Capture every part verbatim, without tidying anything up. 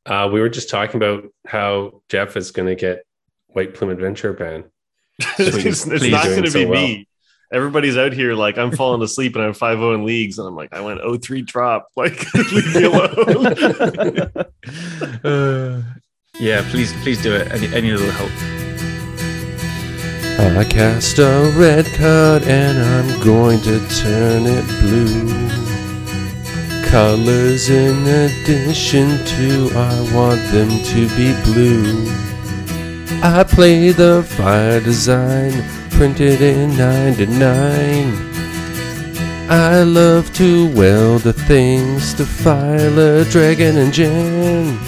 Uh, we were just talking about how Jeff is going to get White Plume Adventure banned. it's it's not going to so be well. me. Everybody's out here like I'm falling asleep and I'm five oh in leagues and I'm like I went oh three drop. Like leave me alone. uh, yeah, please, please do it. Any, any little help. I cast a red card and I'm going to turn it blue. Colors in addition to, I want them to be blue. I play the fire design, printed in ninety-nine. I love to weld the things to file a dragon engine.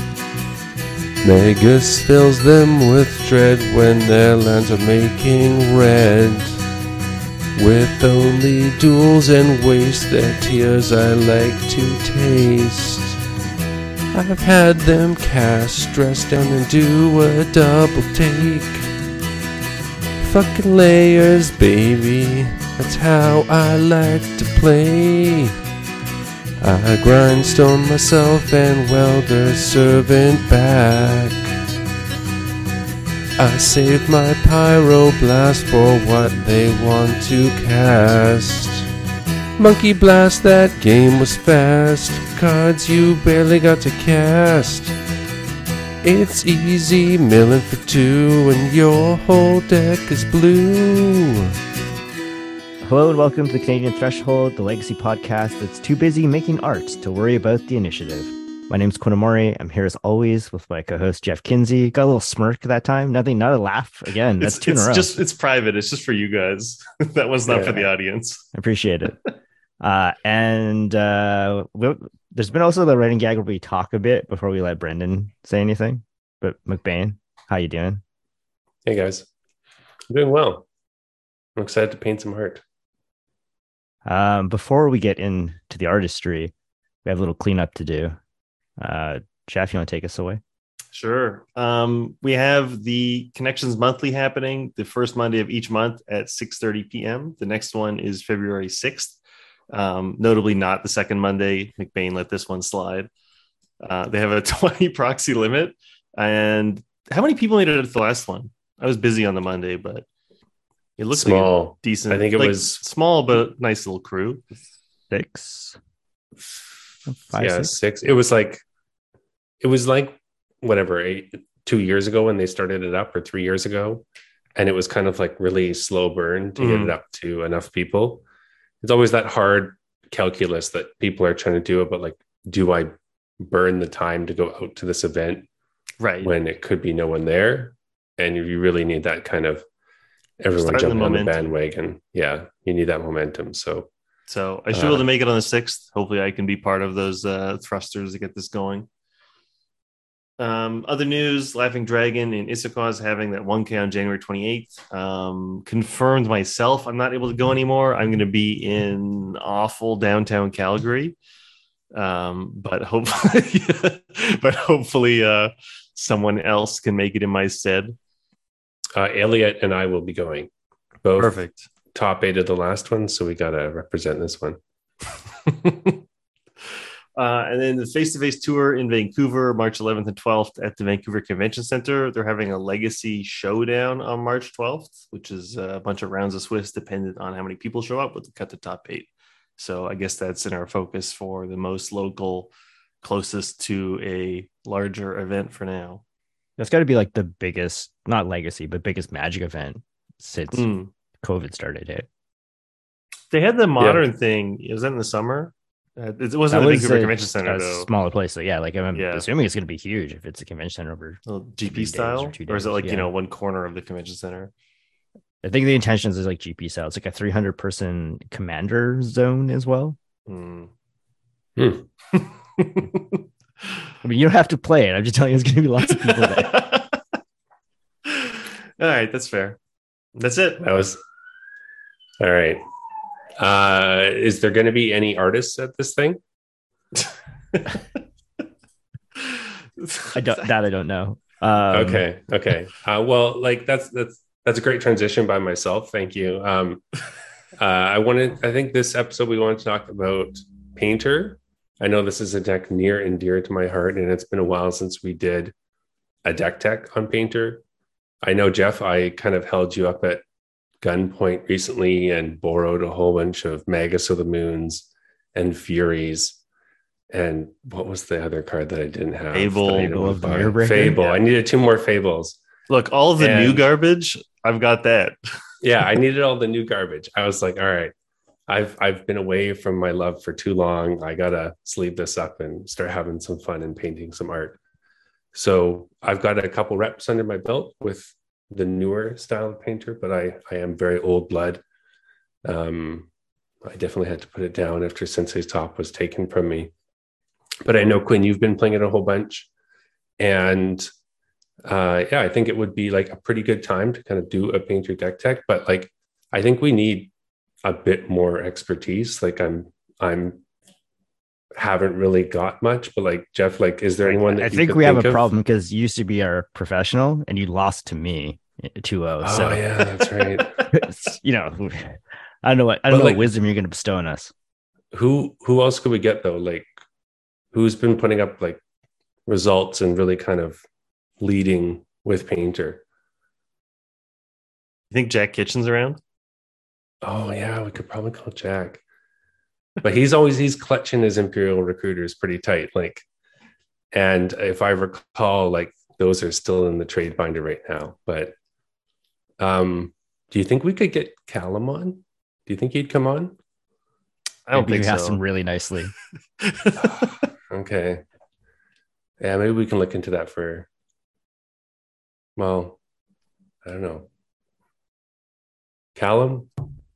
Magus fills them with dread when their lands are making red. With only duels and waste, their tears I like to taste. I've had them cast, dress down and do a double take. Fucking layers, baby, that's how I like to play. I grindstone myself and weld a servant back. I save my pyroblast for what they want to cast. Monkey Blast, that game was fast. Cards you barely got to cast. It's easy milling for two and your whole deck is blue. Hello and welcome to the Canadian Threshold, the legacy podcast that's too busy making art to worry about the initiative. My name's Quinn Amori. I'm here as always with my co-host Jeff Kinsey. Got a little smirk that time. Nothing, not a laugh. Again, that's it's, two in it's a row. just it's private. It's just for you guys. That was not yeah. for the audience. I appreciate it. uh, and uh, we'll, there's been also the writing gag where we talk a bit before we let Brendan say anything. But McBain, how you doing? Hey guys, I'm doing well. I'm excited to paint some art. Um, before we get into the artistry, we have a little cleanup to do. Uh, Jeff, you want to take us away? Sure. Um, we have the Connections Monthly happening the first Monday of each month at six thirty p.m. The next one is February sixth. Um, notably not the second Monday. McBain let this one slide. Uh, they have a twenty proxy limit. And how many people made it at the last one? I was busy on the Monday, but it looks small. Like a decent. I think it like was small, but nice little crew. Six. Five, yeah, six? six. It was like, it was like whatever, eight, two years ago when they started it up, or three years ago. And it was kind of like really slow burn to mm. get it up to enough people. It's always that hard calculus that people are trying to do about like, do I burn the time to go out to this event? Right. When it could be no one there. And you really need that kind of everyone Starting jumping the on the bandwagon. Yeah, you need that momentum. So so I should be uh, able to make it on the sixth. Hopefully I can be part of those uh, thrusters to get this going. Um, other news, Laughing Dragon in Issaquah is having that one K on January twenty-eighth. Um, confirmed myself. I'm not able to go anymore. I'm going to be in awful downtown Calgary. Um, but hopefully, but hopefully, uh, someone else can make it in my stead. Uh, Elliot and I will be going. Both perfect. Top eight of the last one, so we got to represent this one. uh, and then the face-to-face tour in Vancouver, March eleventh and twelfth at the Vancouver Convention Center. They're having a Legacy Showdown on March twelfth, which is a bunch of rounds of Swiss, dependent on how many people show up. With the cut the top eight. So I guess that's in our focus for the most local, closest to a larger event for now. That's got to be like the biggest, not legacy, but biggest Magic event since mm. COVID started. Hey? They had the modern yeah. thing. Was that in the summer? Uh, it wasn't the Vancouver Convention Center, a though. Smaller place. So yeah, like I'm yeah. assuming it's going to be huge if it's a convention center over G P style, or, or is it like yeah. you know one corner of the convention center? I think the intentions is like G P style. It's like a three hundred person commander zone as well. Mm. Hmm. I mean, you don't have to play it. I'm just telling you, there's going to be lots of people there. All right, that's fair. That's it. That was all right. Uh, is there going to be any artists at this thing? I don't. That I don't know. Um, okay. Okay. Uh, well, like that's that's that's a great transition by myself. Thank you. Um, uh, I wanted. I think this episode we wanted to talk about Painter. I know this is a deck near and dear to my heart, and it's been a while since we did a deck tech on Painter. I know, Jeff, I kind of held you up at gunpoint recently and borrowed a whole bunch of Magus of the Moons and Furies. And what was the other card that I didn't have? Fable. that I didn't Fable want of to the buy? Mirror Fable. Yeah. I needed two more Fables. Look, all of the And- new garbage, I've got that. Yeah, I needed all the new garbage. I was like, all right, I've I've been away from my love for too long. I gotta sleeve this up and start having some fun and painting some art. So I've got a couple reps under my belt with the newer style of Painter, but I I am very old blood. Um, I definitely had to put it down after Sensei's Top was taken from me. But I know, Quinn, you've been playing it a whole bunch, and uh yeah, I think it would be like a pretty good time to kind of do a Painter deck tech, but like I think we need a bit more expertise. Like I'm I'm haven't really got much, but like Jeff, like is there anyone that I you think could we have think a of? problem because you used to be our professional and you lost to me two oh. Oh so yeah, that's right. it's, you know, I don't know what I don't But, know like- what wisdom you're going to bestow on us. Who who else could we get though? Like who's been putting up like results and really kind of leading with Painter? You think Jack Kitchen's around? Oh yeah, we could probably call Jack. But he's always he's clutching his Imperial recruiters pretty tight. Like, and if I recall, like those are still in the trade binder right now. But um, do you think we could get Callum on? Do you think he'd come on? I don't Maybe think you asked so. him really nicely. Okay. Yeah, maybe we can look into that for, well, I don't know. Callum?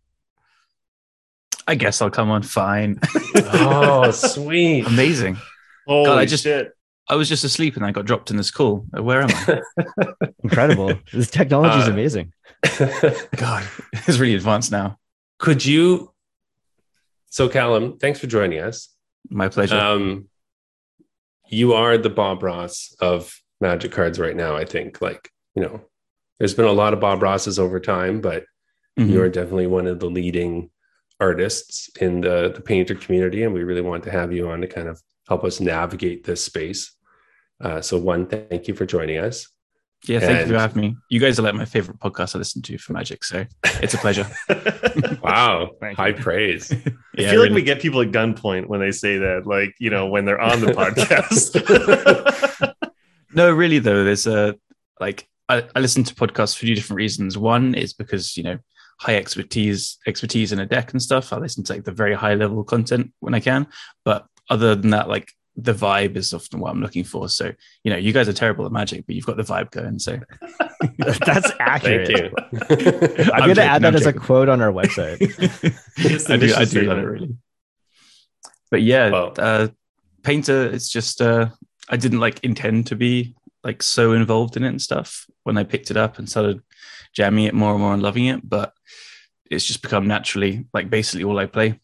I guess I'll come on. Fine. Oh, sweet. Amazing. Holy God, I just- shit. I was just asleep and I got dropped in this call. Where am I? Incredible. This technology is Uh, amazing. God, it's really advanced now. Could you, so Callum, thanks for joining us. My pleasure. Um, you are the Bob Ross of Magic cards right now, I think. Like, you know, there's been a lot of Bob Rosses over time, but Mhm. you're definitely one of the leading artists in the, the painter community, and we really want to have you on to kind of help us navigate this space. Uh, so one, thank you for joining us. Yeah, thank you and- for having me. You guys are like my favorite podcast I listen to for Magic, so it's a pleasure. Wow, Thank high you. praise. I Yeah, feel like really. we get people at gunpoint when they say that, like, you know, when they're on the podcast. No, really though, there's a like I, I listen to podcasts for two different reasons. One is because, you know, high expertise expertise in a deck and stuff. I listen to like the very high level content when I can. But other than that, like the vibe is often what I'm looking for. So, you know, you guys are terrible at Magic, but you've got the vibe going. So That's accurate. Thank you. I'm, I'm going to joking, add that I'm as a joking. quote on our website. It's the I do, mission I do love it statement. really. But yeah, Well- uh, Painter, it's just uh, I didn't like intend to be like so involved in it and stuff when I picked it up and started jamming it more and more and loving it, but it's just become naturally like basically all I play.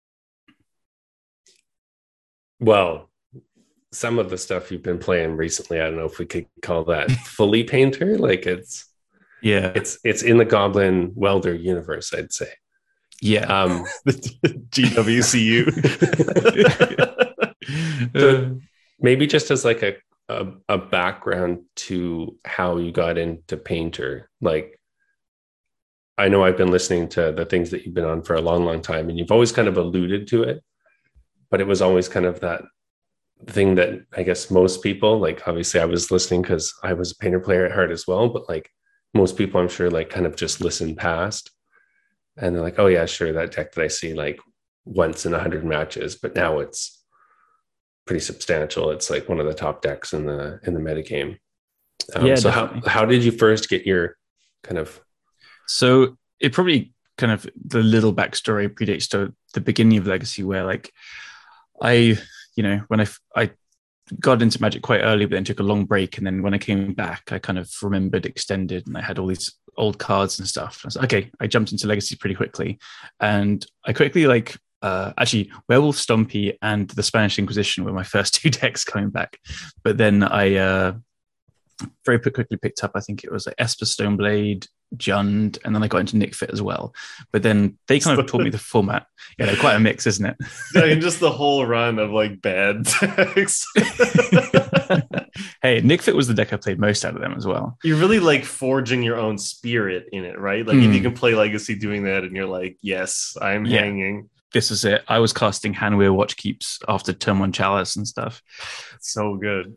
Well, some of the stuff you've been playing recently, I don't know if we could call that fully Painter. Like it's Yeah, it's it's in the Goblin Welder universe, I'd say. yeah. Um, The G W C U. So maybe just as like a, a a background to how you got into Painter. Like, I know I've been listening to the things that you've been on for a long, long time, and you've always kind of alluded to it, but it was always kind of that thing that I guess most people, like, obviously I was listening because I was a Painter player at heart as well, but like most people, I'm sure, like kind of just listen past, and they're like, oh yeah, sure, that deck that I see like once in a hundred matches, but now it's pretty substantial. It's like one of the top decks in the in the metagame. Um, Yeah, so how definitely. how did you first get your kind of So it probably kind of the little backstory predates to the beginning of Legacy, where like I, you know, when I f- I got into Magic quite early, but then took a long break, and then when I came back, I kind of remembered Extended, and I had all these old cards and stuff. I was like, okay, I jumped into Legacy pretty quickly, and I quickly like. Uh, actually, Werewolf Stompy and the Spanish Inquisition were my first two decks coming back. But then I uh, very quickly picked up, I think it was like Esper Stoneblade Jund, and then I got into Nick Fit as well. But then they kind of taught me the format. Yeah, they're quite a mix, isn't it? I mean, just the whole run of like bad decks. Hey, Nick Fit was the deck I played most out of them as well. You're really like forging your own spirit in it, right? Like Mm. if you can play Legacy doing that and you're like, yes, I'm Yeah. hanging. This is it. I was casting Handweir Watch Keeps after turn one Chalice and stuff. So good.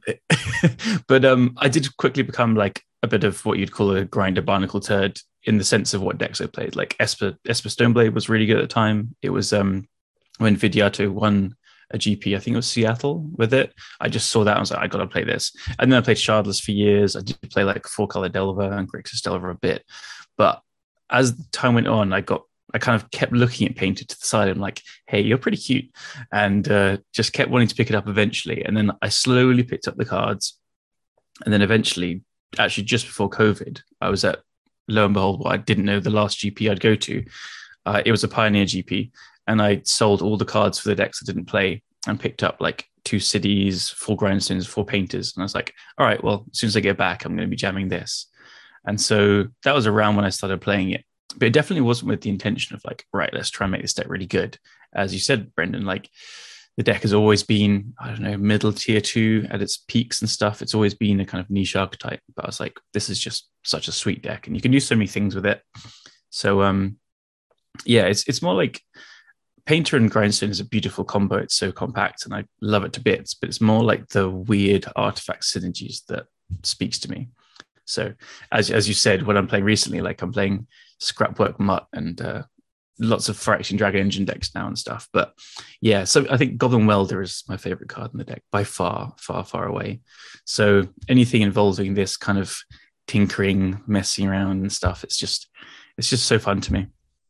But um, I did quickly become like a bit of what you'd call a grinder barnacle turd in the sense of what decks I played. Like Esper, Esper Stoneblade was really good at the time. It was um, when Vidiato won a G P, I think it was Seattle with it. I just saw that and I was like, I got to play this. And then I played Shardless for years. I did play like Four Color Delver and Grixis Delver a bit. But as time went on, I got I kind of kept looking at Painter to the side. I'm like, hey, you're pretty cute. And uh, just kept wanting to pick it up eventually. And then I slowly picked up the cards. And then eventually, actually just before COVID, I was at, lo and behold, what I didn't know the last G P I'd go to. Uh, it was a Pioneer G P. And I sold all the cards for the decks I didn't play and picked up like two cities, four grindstones, four painters. And I was like, all right, well, as soon as I get back, I'm going to be jamming this. And so that was around when I started playing it. But it definitely wasn't with the intention of like, right, let's try and make this deck really good. As you said, Brendan, like the deck has always been, I don't know, middle tier two at its peaks and stuff. It's always been a kind of niche archetype. But I was like, this is just such a sweet deck and you can do so many things with it. So um, yeah, it's it's more like Painter and Grindstone is a beautiful combo. It's so compact and I love it to bits, but it's more like the weird artifact synergies that speaks to me. So as as you said, when I'm playing recently, like I'm playing Scrapwork Mutt and uh, lots of Phyrexian Dragon Engine decks now and stuff. But yeah, so I think Goblin Welder is my favorite card in the deck by far, far, far away. So anything involving this kind of tinkering, messing around and stuff, it's just it's just so fun to me.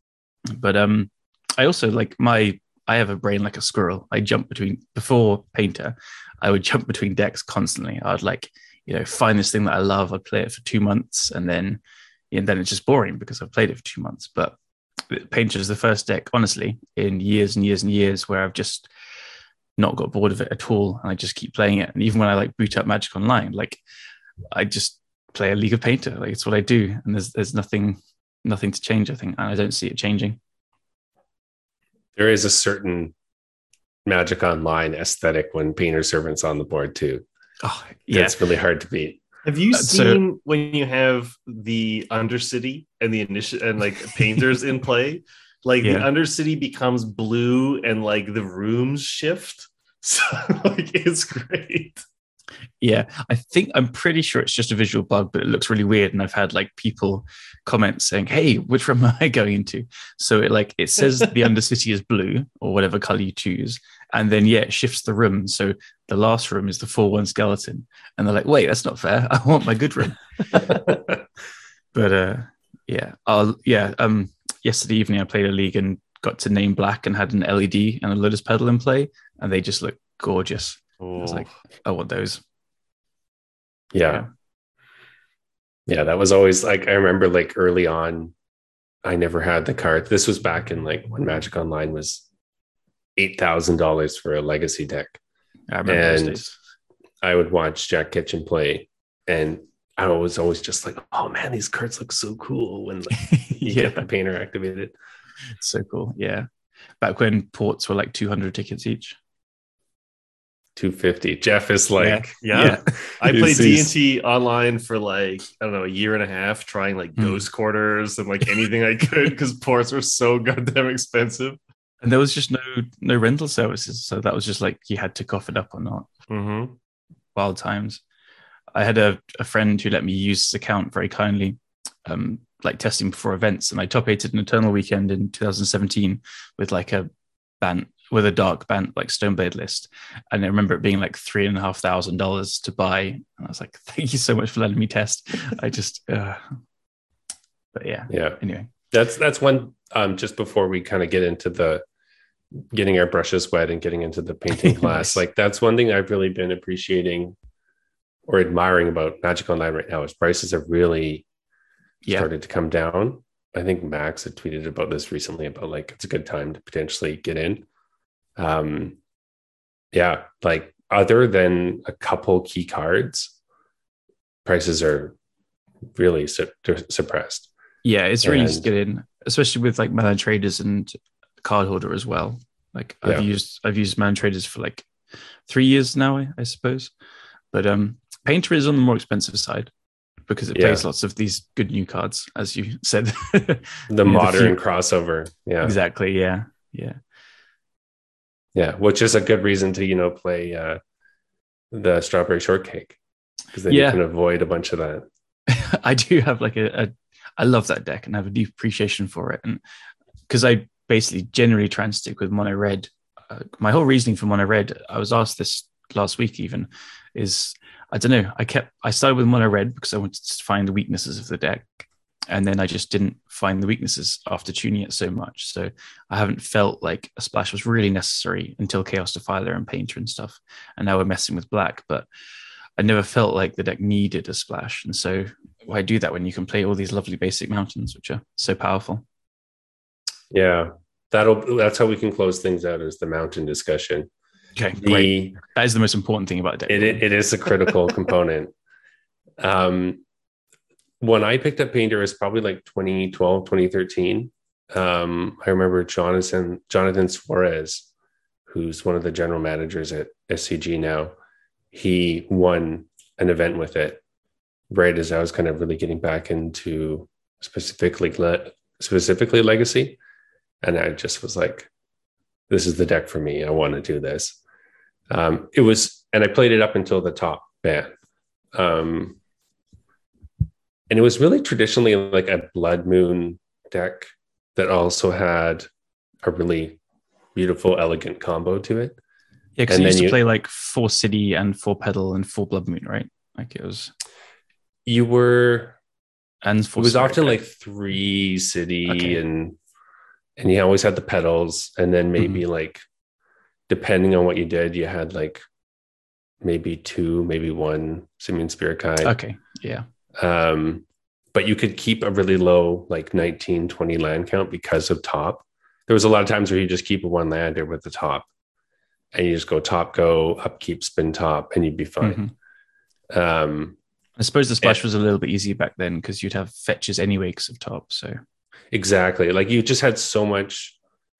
But um, I also like my I have a brain like a squirrel. I jump between before Painter, I would jump between decks constantly. I'd like, you know, find this thing that I love. I'd play it for two months and then and then it's just boring because I've played it for two months. But Painter is the first deck, honestly, in years and years and years where I've just not got bored of it at all. And I just keep playing it. And even when I like boot up Magic Online, like I just play a League of Painter. Like it's what I do. And there's there's nothing nothing to change, I think. And I don't see it changing. There is a certain Magic Online aesthetic when Painter Servant's on the board too. Oh, yeah. It's really hard to beat. Have you Uh, so- seen when you have the Undercity and the initiative and like painters in play? Like Yeah. the Undercity becomes blue and like the rooms shift. So like it's great. Yeah, I think I'm pretty sure it's just a visual bug, but it looks really weird. And I've had like people comment saying, "Hey, which room am I going into?" So it like it says the Undercity is blue or whatever color you choose, and then yeah, it shifts the room. So the last room is the four one skeleton, and they're like, "Wait, that's not fair. I want my good room." But uh, yeah, I'll yeah. Um, yesterday evening I played a league and got to name black and had an L E D and a Lotus Pedal in play, and they just look gorgeous. I was like, I want those. Yeah. Yeah, that was always like, I remember like early on, I never had the card. This was back in like when Magic Online was eight thousand dollars for a legacy deck. I remember those And days. I would watch Jack Kitchen play and I was always just like, oh man, these cards look so cool when like, you Yeah, get the painter activated. so cool. Yeah, back when ports were like two hundred tickets each. two fifty. Jeff is like, Yeah. I He's- played D and he's- T online for like, I don't know, a year and a half, trying like Hmm. ghost quarters and like anything I could because ports were so goddamn expensive. And there was just no no rental services, so that was just like you had to cough it up or not. Mm-hmm. Wild times. I had a, a friend who let me use his account very kindly, um, like testing before events, and I top eighted an Eternal Weekend in two thousand seventeen with like a band with a dark band like Stoneblade list, and I remember it being like three and a half thousand dollars to buy, and I was like, "Thank you so much for letting me test." I just, uh... but yeah. yeah. Anyway, That's that's one. Um, just before we kind of get into the getting our brushes wet and getting into the painting class, Nice. like that's one thing I've really been appreciating or admiring about Magic Online right now is prices have really yeah, started to come down. I think Max had tweeted about this recently about like it's a good time to potentially get in. Um, yeah, like other than a couple key cards, prices are really su- suppressed. Yeah, it's really just And- get in, especially with like Melon Traders and Card Holder as well. Like I've Yeah. used I've used Melon Traders for like three years now, I, I suppose. But um, Painter is on the more expensive side because it Yeah. plays lots of these good new cards, as you said. The You know, modern few- crossover. Yeah. Exactly. Yeah. Yeah. Yeah. Which is a good reason to, you know, play uh, the strawberry shortcake, because then Yeah. you can avoid a bunch of that. I do have like a, a I love that deck and I have a deep appreciation for it. And because I basically generally try and stick with mono red. Uh, my whole reasoning for mono red, I was asked this last week even, is I don't know. I kept I started with mono red because I wanted to find the weaknesses of the deck. And then I just didn't find the weaknesses after tuning it so much. So I haven't felt like a splash was really necessary until Chaos Defiler and Painter and stuff. And now we're messing with black. But I never felt like the deck needed a splash. And so why do that when you can play all these lovely basic mountains, which are so powerful? Yeah. That'll that's how we can close things out, is the mountain discussion. Okay, great. The That is the most important thing about the deck. it, it, it is a critical component. Um when I picked up Painter, it's probably like twenty twelve, twenty thirteen. Um, I remember Jonathan Jonathan Suarez, who's one of the general managers at S C G now. He won an event with it right as I was kind of really getting back into specifically le- specifically Legacy, and I just was like, "This is the deck for me. I want to do this." Um, it was, and I played it up until the top ban. Um, And it was really traditionally like a Blood Moon deck that also had a really beautiful, elegant combo to it. Yeah, because and you used then to you- play like four City and four Pedal and four Blood Moon, right? Like it was, You were, and it four was Spirit often Guide. like three city Okay. and, and you always had the pedals. And then maybe Mm-hmm. like, depending on what you did, you had like maybe two, maybe one Simian Spirit Guide. Okay, yeah. Um, but you could keep a really low, like nineteen, twenty land count because of top. There was a lot of times where you just keep a one lander with the top and you just go top, go, upkeep, spin top, and you'd be fine. Mhm. Um, I suppose the splash Yeah. was a little bit easier back then because you'd have fetches anyway because of top. So exactly. Like you just had so much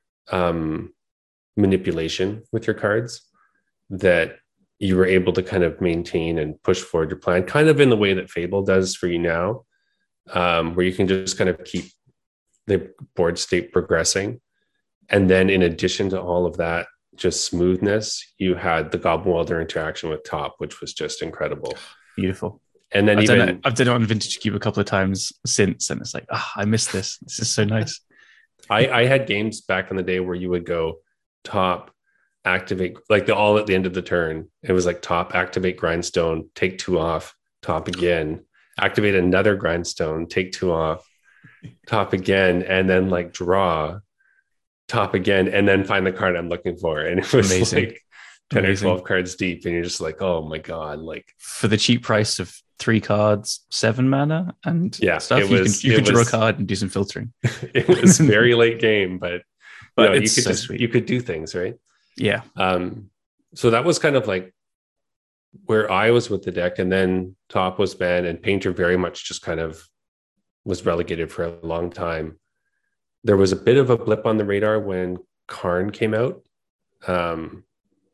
um, manipulation with your cards that you were able to kind of maintain and push forward your plan, kind of in the way that Fable does for you now, um, where you can just kind of keep the board state progressing. And then in addition to all of that, just smoothness, you had the Goblin Welder interaction with top, which was just incredible. beautiful. And then I've even done, it, I've done it on Vintage Cube a couple of times since, and it's like, ah, I missed this. This is so nice. I, I had games back in the day where you would go top, activate, like the all at the end of the turn. It was like top, activate grindstone, take two off, top again, activate another grindstone, take two off, top again, and then like draw, top again, and then find the card I'm looking for. And it was Amazing. like ten Amazing. or twelve cards deep, and you're just like, oh my God, like For the cheap price of three cards, seven mana, and Yeah, stuff, it you was- can you it can draw a was- card and do some filtering. it was very late game, but But you know, you it's could so just sweet. you could do things, right? Yeah, Um, so that was kind of like where I was with the deck, and then top was banned, and Painter very much just kind of was relegated for a long time. There was a bit of a blip on the radar when Karn came out, um,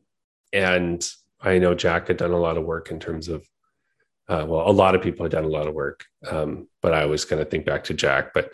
and I know Jack had done a lot of work in terms of, uh, well, a lot of people had done a lot of work, um, but I was going to think back to Jack, but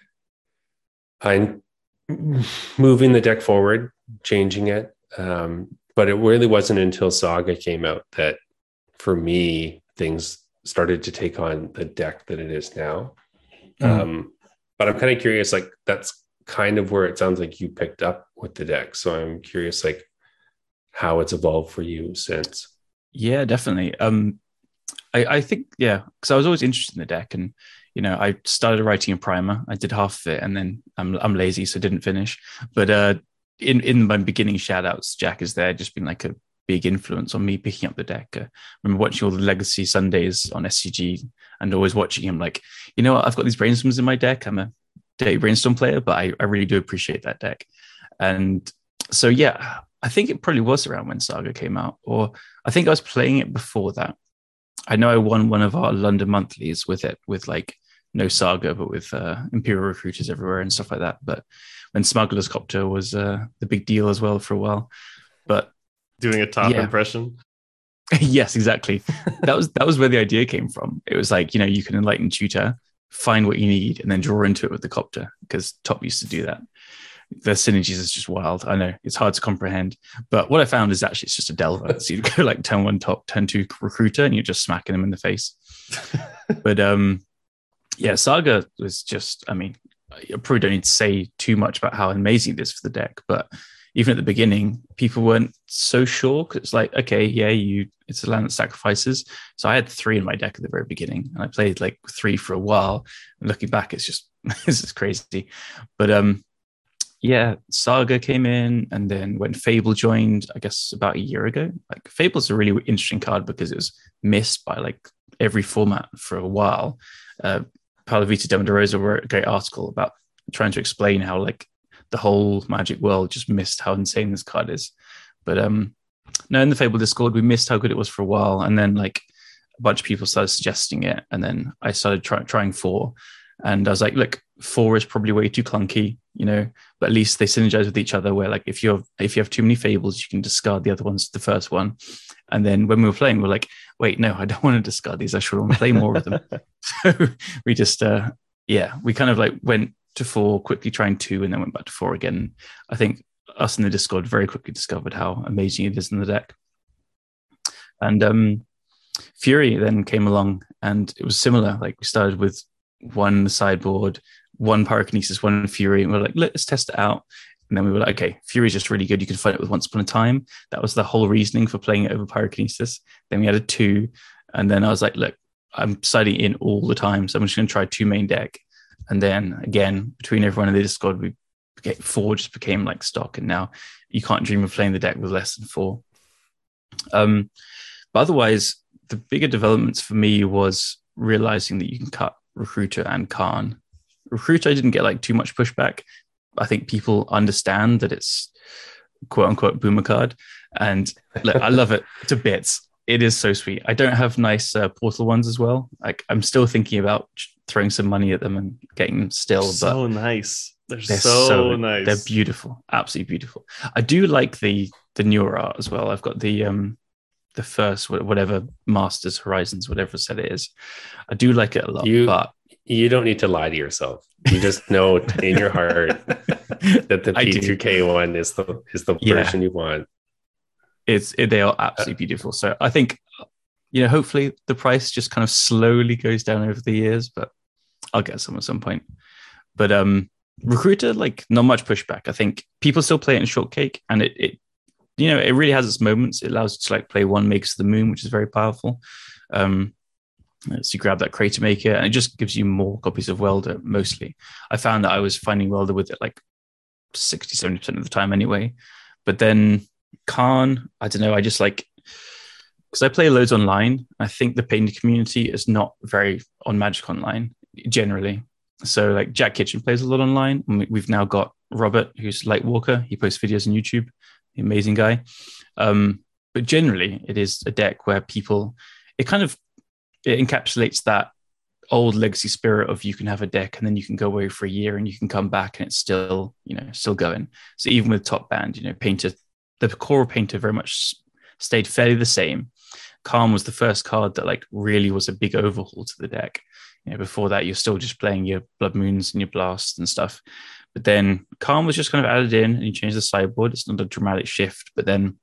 I'm moving the deck forward, changing it. Um, but it really wasn't until Saga came out that, for me, things started to take on the deck that it is now. Mm. Um, but I'm kind of curious, like that's kind of where it sounds like you picked up with the deck. So I'm curious, like how it's evolved for you since. yeah, definitely. Um, I I think yeah, because I was always interested in the deck, and you know, I started writing a primer. I did half of it, and then I'm I'm lazy, so didn't finish. But uh, in in my beginning shout outs, Jack is there, just been like a big influence on me picking up the deck. Uh, I remember watching all the Legacy Sundays on S C G and always watching him like, you know what, I've got these brainstorms in my deck. I'm a dirty brainstorm player, but I, I really do appreciate that deck. And so, yeah, I think it probably was around when Saga came out, or I think I was playing it before that. I know I won one of our London monthlies with it, with like no Saga, but with uh, Imperial recruiters everywhere and stuff like that. But when Smuggler's Copter was uh, the big deal as well for a while. But doing a top yeah. impression. Yes, exactly. That was that was where the idea came from. It was like, you know, you can enlighten tutor, find what you need, and then draw into it with the copter, because Top used to do that. The synergies is just wild. I know it's hard to comprehend, but what I found is actually it's just a Delver. So you go like turn one Top, turn two recruiter, and you're just smacking them in the face. But um, yeah, Saga was just. I mean, I probably don't need to say too much about how amazing it is for the deck, but even at the beginning, people weren't so sure, because it's like, okay, yeah, you it's a land that sacrifices. So I had three in my deck at the very beginning, and I played like three for a while. And looking back, it's just this is crazy. But um, yeah, Saga came in, and then when Fable joined, I guess about a year ago. Like Fable's a really interesting card because it was missed by like every format for a while. Uh, Paolo Vita Demaderosa wrote a great article about trying to explain how like the whole Magic world just missed how insane this card is. But um, no, in the Fable Discord, we missed how good it was for a while. And then like a bunch of people started suggesting it. And then I started try- trying four. And I was like, look, four is probably way too clunky, you know, but at least they synergize with each other, where like if you have, if you have too many Fables, you can discard the other ones, the first one. And then when we were playing, we're like, wait, no, I don't want to discard these. I should want to play more of them. So we just, uh, yeah, we kind of like went to four, quickly trying two, and then went back to four again. I think us in the Discord very quickly discovered how amazing it is in the deck. And um, Fury then came along, and it was similar. Like we started with one sideboard, one Pyrokinesis, one Fury, and we we're like, let's test it out. And then we were like, okay, Fury's just really good. You can fight it with Once Upon a Time. That was the whole reasoning for playing it over Pyrokinesis. Then we added two, and then I was like, look, I'm studying in all the time, so I'm just going to try two main deck. And then again, between everyone in the Discord, we became, four just became like stock. And now you can't dream of playing the deck with less than four. Um, but otherwise, the bigger developments for me was realizing that you can cut Recruiter and Khan. Recruiter, I didn't get like too much pushback. I think people understand that it's quote unquote boomer card. And look, I love it to bits. It is so sweet. I don't have nice uh, portal ones as well. Like I'm still thinking about throwing some money at them and getting them still. They're but so nice. They're, they're so, so nice. They're beautiful. Absolutely beautiful. I do like the the newer art as well. I've got the um the first whatever Masters Horizons, whatever set it is. I do like it a lot. You, but you don't need to lie to yourself. You just know in your heart that the P two K one is the is the Yeah. version you want. It's it, they are absolutely beautiful. So I think, you know, hopefully the price just kind of slowly goes down over the years, but I'll get some at some point. But um, Recruiter, like not much pushback. I think people still play it in Shortcake, and it, it you know, it really has its moments. It allows you to like play one Makes of the Moon, which is very powerful. Um, so you grab that Crater Maker, and it just gives you more copies of Welder mostly. I found that I was finding Welder with it like sixty, seventy percent of the time anyway. But then Khan, I don't know, I just like, because I play loads online. I think the painted community is not very on Magic Online generally. So like Jack Kitchen plays a lot online. And we've now got Robert, who's Lightwalker. He posts videos on YouTube. Amazing guy. Um, but generally it is a deck where people, it kind of, it encapsulates that old legacy spirit of you can have a deck and then you can go away for a year and you can come back and it's still, you know, still going. So even with Top Band, you know, Painter, the core Painter very much stayed fairly the same. Calm was the first card that like really was a big overhaul to the deck. You know, before that, you're still just playing your Blood Moons and your Blasts and stuff. But then Calm was just kind of added in and you change the sideboard. It's not a dramatic shift. But then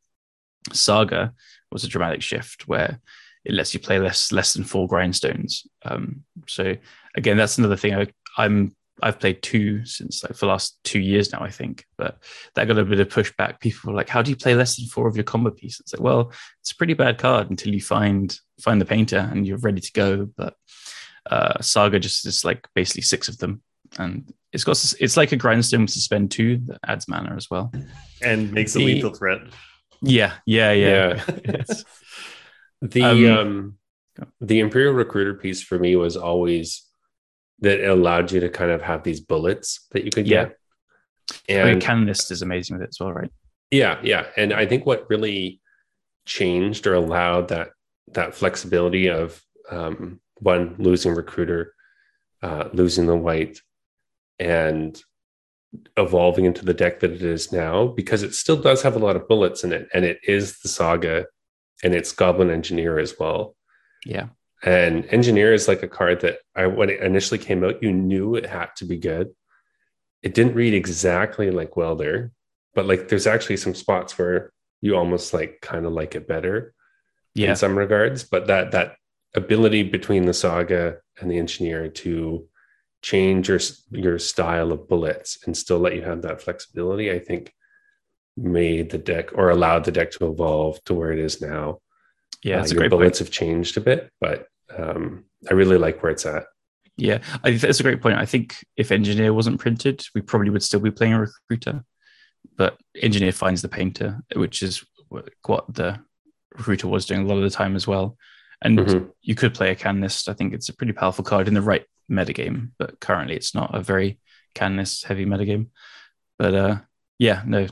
Saga was a dramatic shift where it lets you play less less than four grindstones. Um, so again, that's another thing. I, I'm I've played two since like for the last two years now, I think. But that got a bit of pushback. People were like, "How do you play less than four of your combo pieces?" It's like, well, it's a pretty bad card until you find find the Painter and you're ready to go. But uh, Saga just is like basically six of them, and it's got it's like a grindstone with suspend two that adds mana as well and makes a The- lethal threat. Yeah, yeah, yeah. Yeah. It's- The Um, um, the Imperial Recruiter piece for me was always that it allowed you to kind of have these bullets that you could Yeah. get. oh, your And Canonist is amazing with it as well, right? yeah, yeah. And I think what really changed or allowed that that flexibility of um, one losing Recruiter uh, losing the white, and evolving into the deck that it is now, because it still does have a lot of bullets in it, and it is the Saga, and it's Goblin Engineer as well. Yeah. And Engineer is like a card that I, when it initially came out, you knew it had to be good. It didn't read exactly like Welder, but like there's actually some spots where you almost like kind of like it better Yeah. in some regards. But that that ability between the Saga and the Engineer to change your your style of bullets and still let you have that flexibility, I think made the deck, or allowed the deck to evolve to where it is now. Yeah, that's uh, a your great bullets point. have changed a bit, but um, I really like where it's at. Yeah, I think that's a great point. I think if Engineer wasn't printed, we probably would still be playing a Recruiter, but Engineer finds the Painter, which is what the Recruiter was doing a lot of the time as well. And Mm-hmm. you could play a Canist. I think it's a pretty powerful card in the right metagame, but currently it's not a very Canist heavy metagame. But uh, yeah, no.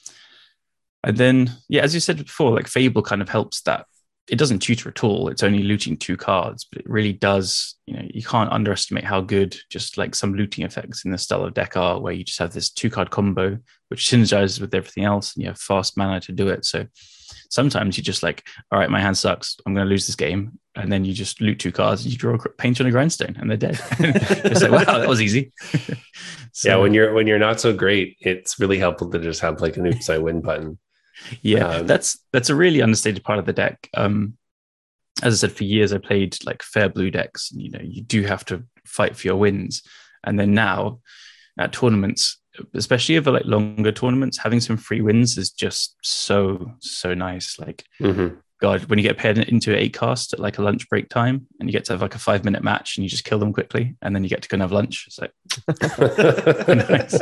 And then, yeah, as you said before, like Fable kind of helps that. It doesn't tutor at all. It's only looting two cards, but it really does. You know, you can't underestimate how good just like some looting effects in the style of deck are, where you just have this two card combo, which synergizes with everything else, and you have fast mana to do it. So sometimes you just like, all right, my hand sucks, I'm going to lose this game. And then you just loot two cards and you draw a Painter on a Grindstone and they're dead. It's like, wow, that was easy. So, Yeah, when you're when you're not so great, it's really helpful to just have like an oops I win button. Yeah, Um, that's that's a really understated part of the deck. Um, as I said, for years I played like fair blue decks, and you know you do have to fight for your wins. And then now at tournaments, especially over like longer tournaments, having some free wins is just so so nice. Like, mhm. God, when you get paired into an eight cast at like a lunch break time, and you get to have like a five minute match, and you just kill them quickly, and then you get to go and have lunch. It's like nice.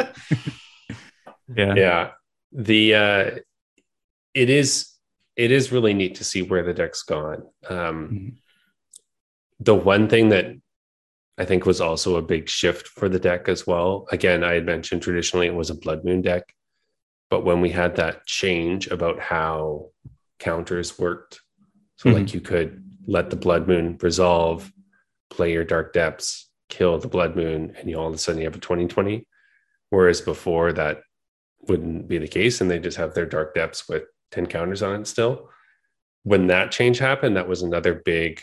Yeah, Yeah, the uh, it is it is really neat to see where the deck's gone. Um, Mhm. the one thing that I think was also a big shift for the deck as well. Again, I had mentioned traditionally it was a Blood Moon deck, but when we had that change about how counters worked, so Mhm. like you could let the Blood Moon resolve, play your Dark Depths, kill the Blood Moon, and you all of a sudden you have a twenty twenty. Whereas before that wouldn't be the case, and they just have their Dark Depths with ten counters on it still. When that change happened, that was another big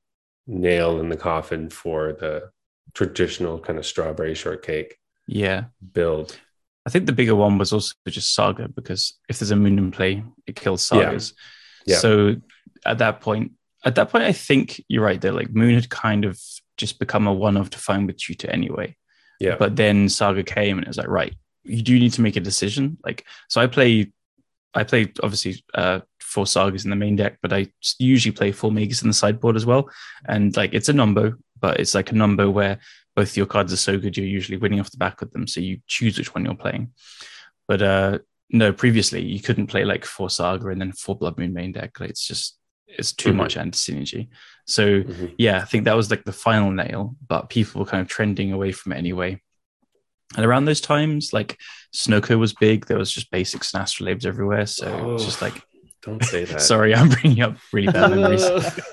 nail in the coffin for the traditional kind of strawberry shortcake yeah. build. I think the bigger one was also just Saga, because if there's a moon in play, it kills Sagas. Yeah. Yeah. So at that point, at that point, I think you're right there. Like Moon had kind of just become a one of to find with tutor anyway. Yeah. But then Saga came and it was like, right, you do need to make a decision. Like, so I play, I play obviously uh, four Sagas in the main deck, but I usually play four Magus in the sideboard as well. And like, it's a number, but it's like a number where both your cards are so good, you're usually winning off the back of them. So you choose which one you're playing. But uh, no, previously you couldn't play like four Saga and then four Blood Moon main deck. Like, it's just, it's too Mhm. much anti-synergy. So Mhm. yeah, I think that was like the final nail, but people were kind of trending away from it anyway. And around those times, like Snoko was big. There was just basic Snastral Labs everywhere. So Oh, it's just like, don't say that. sorry, I'm bringing up really bad memories.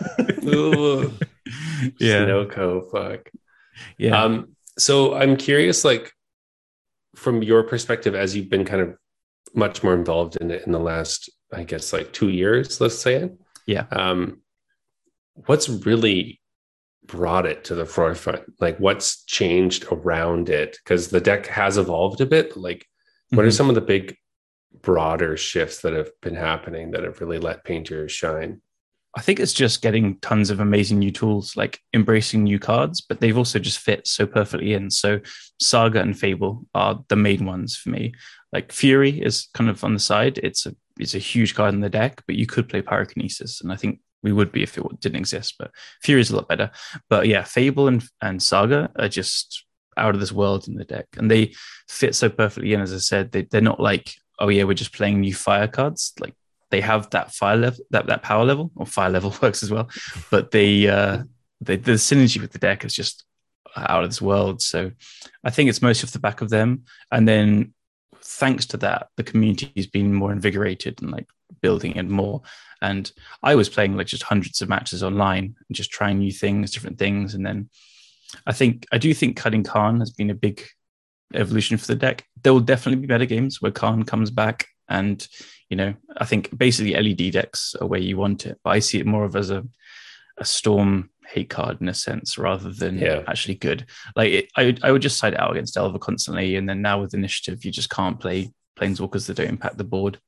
Ugh. Yeah. Snoko, fuck. Yeah. Um, so I'm curious, like, from your perspective, as you've been kind of much more involved in it in the last, I guess, like two years, let's say it. Yeah. Um, what's really brought it to the forefront? Like, what's changed around it? Because the deck has evolved a bit. Like, what are Mhm. some of the big, broader shifts that have been happening that have really let painters shine? I think it's just getting tons of amazing new tools, like embracing new cards, but they've also just fit so perfectly in. So Saga and Fable are the main ones for me. Like Fury is kind of on the side. It's a it's a huge card in the deck, but you could play Pyrokinesis, and I think we would be if it didn't exist. But Fury is a lot better. But yeah, Fable and, and Saga are just out of this world in the deck, and they fit so perfectly in. As I said, they, they're not like, oh yeah, we're just playing new fire cards. Like, they have that fire level, that, that power level, or fire level works as well. But they, uh, they, the synergy with the deck is just out of this world. So I think it's mostly off the back of them. And then thanks to that, the community has been more invigorated and like building it more. And I was playing like just hundreds of matches online and just trying new things, different things. And then I think I do think cutting Khan has been a big evolution for the deck. There will definitely be better games where Khan comes back, and you know, I think basically L E D decks are where you want it. But I see it more of as a a Storm hate card in a sense, rather than yeah. actually good. Like it, I I would just side it out against Delver constantly, and then now with Initiative, you just can't play Planeswalkers that don't impact the board.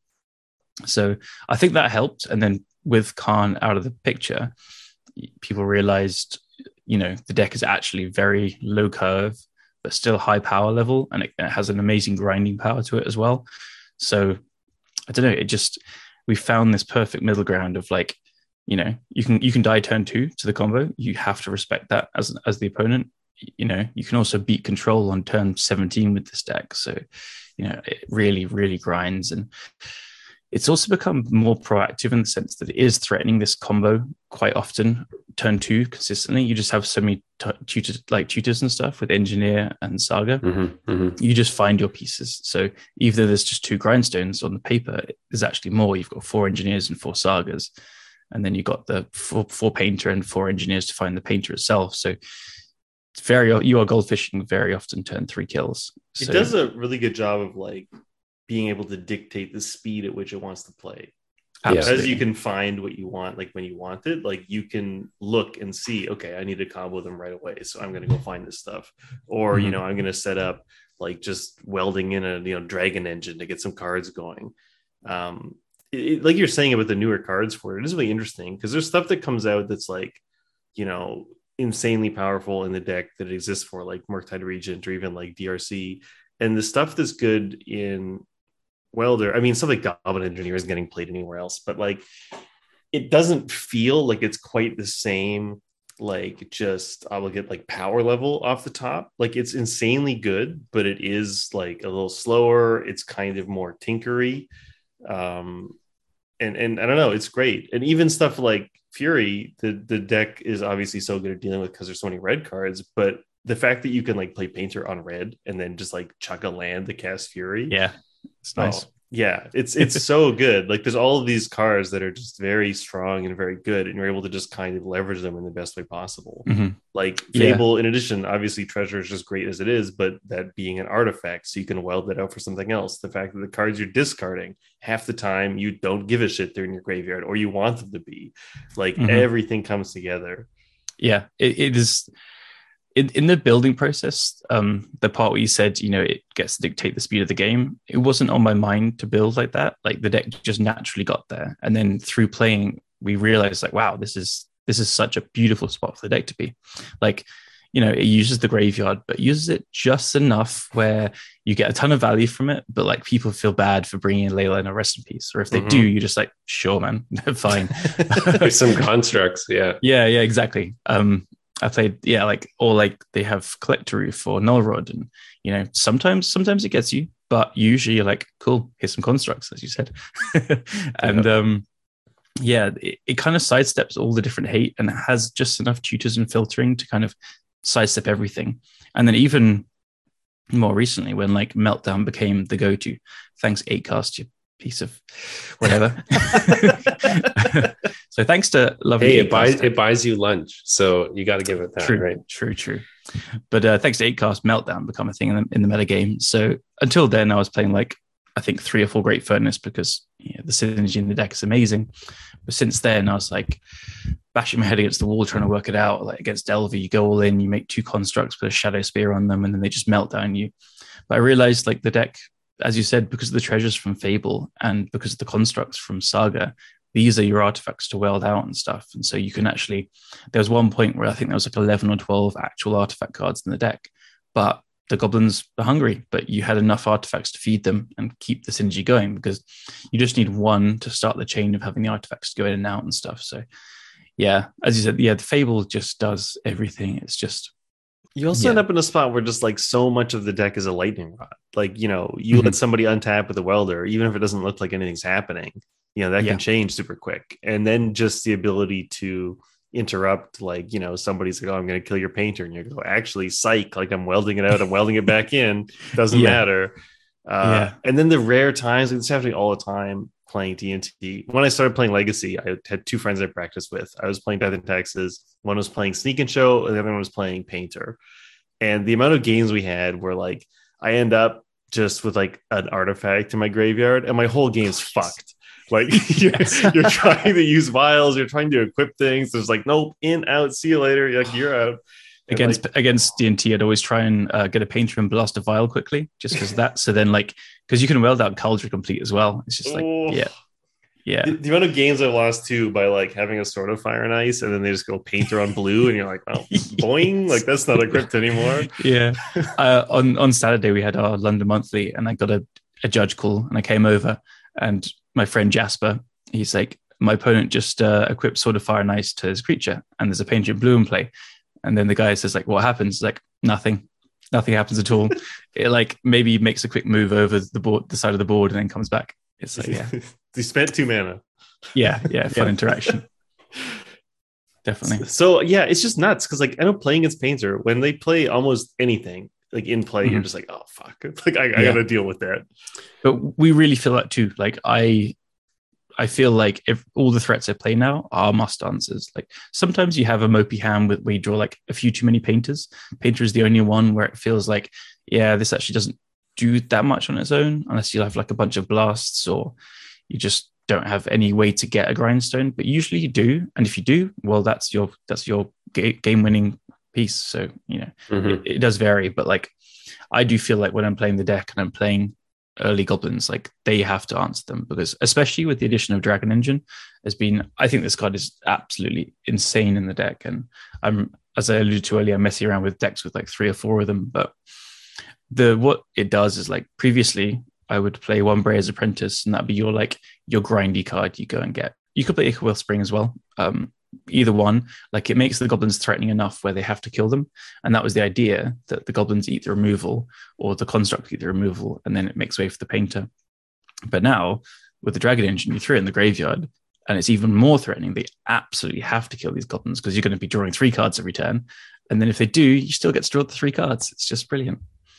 So I think that helped. And then with Khan out of the picture, people realized, you know, the deck is actually very low curve, but still high power level. And it, it has an amazing grinding power to it as well. So I don't know, it just, we found this perfect middle ground of like, you know, you can, you can die turn two to the combo. You have to respect that as, as the opponent. You know, you can also beat control on turn seventeen with this deck. So, you know, it really, really grinds. And it's also become more proactive in the sense that it is threatening this combo quite often. Turn two consistently, you just have so many t- tutors, like tutors and stuff with Engineer and Saga. Mm-hmm, mm-hmm. You just find your pieces. So either there's just two grindstones on the paper, there's actually more. You've got four Engineers and four Sagas, and then you've got the four, four Painter and four Engineers to find the Painter itself. So it's very, you are goldfishing very often turn three kills. It So, does a really good job of like being able to dictate the speed at which it wants to play. absolutely. Because you can find what you want, like when you want it, like you can look and see, okay, I need to combo them right away, so I'm going to go find this stuff. Or, Mhm. you know, I'm going to set up like just welding in a, you know, Dragon Engine to get some cards going. Um, it, it- like you're saying about the newer cards for it, it is really interesting because there's stuff that comes out that's like, you know, insanely powerful in the deck that it exists for, like Murktide Regent or even like D R C. And the stuff that's good in Welder, I mean, stuff like Goblin Engineer isn't getting played anywhere else, but like it doesn't feel like it's quite the same, like just I will get like power level off the top. Like it's insanely good, but it is like a little slower. It's kind of more tinkery. Um, and and I don't know, it's great. And even stuff like Fury, the, the deck is obviously so good at dealing with because there's so many red cards, but the fact that you can like play Painter on red and then just like chuck a land to cast Fury. Yeah, it's nice. Oh, yeah, it's it's so good. Like there's all of these cards that are just very strong and very good, and you're able to just kind of leverage them in the best way possible. Mhm. Like Yeah. Fable, in addition, obviously Treasure is just great as it is, but that being an artifact, so you can weld that out for something else. The fact that the cards you're discarding half the time you don't give a shit they're in your graveyard or you want them to be. Like Mhm. everything comes together. Yeah, it, it is in, in the building process. Um, the part where you said, you know, it gets to dictate the speed of the game. It wasn't on my mind to build like that. Like the deck just naturally got there, and then through playing, we realized like, wow, this is this is such a beautiful spot for the deck to be. Like, you know, it uses the graveyard, but uses it just enough where you get a ton of value from it, but like people feel bad for bringing in Layla in a rest in peace, or if they Mhm. do, you're just like, sure, man, fine. There's some constructs, yeah. Yeah, yeah, exactly. Um, I played, yeah, like, or like they have Collector Roof or Null Rod, and you know, sometimes, sometimes it gets you, but usually you're like, cool, here's some constructs, as you said, and Yeah. um, yeah, it, it kind of sidesteps all the different hate, and it has just enough tutors and filtering to kind of sidestep everything, and then even more recently, when like Meltdown became the go-to, thanks Eightcast, you piece of whatever. So thanks to lovely Hey, it Eightcast. buys it buys you lunch, so you got to give it that, True, right? true, true. But uh, thanks to Eightcast, Meltdown become a thing in the, in the meta game. So until then, I was playing like I think three or four Great Furnace because you know, the synergy in the deck is amazing. But since then, I was like bashing my head against the wall trying to work it out. Like against Delver, you go all in, you make two constructs, put a Shadow Spear on them, and then they just melt down you. But I realized like the deck, as you said, because of the treasures from Fable and because of the constructs from Saga, these are your artifacts to weld out and stuff. And so you can actually, there was one point where I think there was like eleven or twelve actual artifact cards in the deck, but the goblins are hungry, but you had enough artifacts to feed them and keep the synergy going because you just need one to start the chain of having the artifacts go in and out and stuff. So yeah, as you said, yeah, the Fable just does everything. It's just, You also Yeah. end up in a spot where just like so much of the deck is a lightning rod. Like, you know, you Mhm. let somebody untap with a welder, even if it doesn't look like anything's happening, you know, that Yeah. can change super quick. And then just the ability to interrupt, like, you know, somebody's like, oh, I'm going to kill your painter. And you go, actually, psych, like I'm welding it out, I'm welding it back in. Doesn't Yeah. matter. Uh, Yeah. And then the rare times, it's happening all the time. playing D and T. When I started playing Legacy, I had two friends I practiced with. I was playing Death and Taxes. One was playing Sneak and Show, and the other one was playing Painter. And the amount of games we had were like, I end up just with like an artifact in my graveyard, and my whole game's fucked. Like you're, you're trying to use vials, you're trying to equip things. There's like, nope, in, out, see you later. You're like, you're out. And against like, against D and T, I'd always try and uh, get a Painter and blast a vial quickly, just because that. So then, like, because you can weld out Cauldron Complete as well. It's just like, oh. yeah, yeah. The, the amount of games I've lost too by like having a Sword of Fire and Ice, and then they just go Painter on blue, and you're like, oh, boing, like that's not equipped anymore. Yeah. Uh, on on Saturday we had our London Monthly, and I got a, a judge call, and I came over, and my friend Jasper, he's like, my opponent just uh, equipped Sword of Fire and Ice to his creature, and there's a Painter in blue in play. And then the guy says, like, what happens? Like, nothing. Nothing happens at all. It like maybe makes a quick move over the board, the side of the board, and then comes back. It's like, yeah. He spent two mana. Yeah, yeah, fun Yeah. interaction. Definitely. So yeah, it's just nuts because like I know playing against Painter, when they play almost anything like in play, Mhm. you're just like, oh fuck, like I, I Yeah. gotta deal with that. But we really feel that too. Like I I feel like if all the threats I play now are must answers. Like sometimes you have a mopey hand with where you draw like a few too many painters. Painter is the only one where it feels like, yeah, this actually doesn't do that much on its own unless you have like a bunch of blasts or you just don't have any way to get a grindstone. But usually you do, and if you do, well, that's your that's your ga- game-winning piece. So you know Mhm. it, it does vary, but like I do feel like when I'm playing the deck and I'm playing early goblins, like they have to answer them because especially with the addition of Dragon Engine has been, I think this card is absolutely insane in the deck. And I'm, as I alluded to earlier, I'm messing around with decks with like three or four of them. But the what it does is like previously I would play one Brayer's Apprentice and that'd be your like your grindy card you go and get. You could play Ichor Wellspring as well. Um, either one, like it makes the goblins threatening enough where they have to kill them. And that was the idea, that the goblins eat the removal or the construct eat the removal, and then it makes way for the painter. But now with the Dragon Engine, you throw it in the graveyard and it's even more threatening. They absolutely have to kill these goblins because you're going to be drawing three cards every turn. And then if they do, you still get to draw the three cards. It's just brilliant.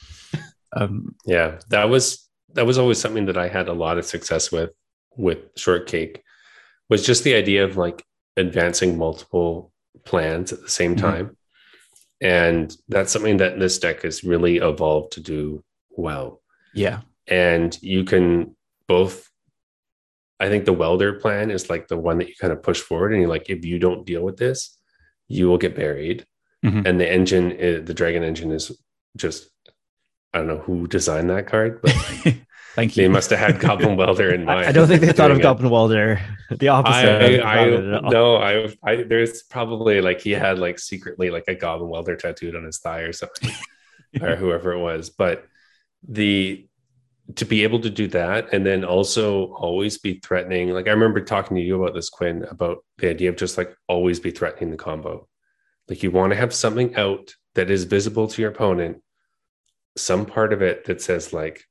Um, Yeah, that was that was always something that I had a lot of success with with Shortcake, was just the idea of like advancing multiple plans at the same Mhm. time. And that's something that this deck has really evolved to do well. yeah. And you can both, I think the welder plan is like the one that you kind of push forward and you're like, if you don't deal with this, you will get buried. Mhm. And the engine, is, the Dragon Engine is just, I don't know who designed that card, but Thank they you. must have had Goblin Welder in mind. I, I don't think they thought of doing it. Goblin Welder. The opposite. I, of I, Goblin at all. no, I, I, there's probably like he had like secretly like a Goblin Welder tattooed on his thigh or something, or whoever it was. But the to be able to do that and then also always be threatening. Like I remember talking to you about this, Quinn, about the idea of just like always be threatening the combo. Like you want to have something out that is visible to your opponent, some part of it that says like,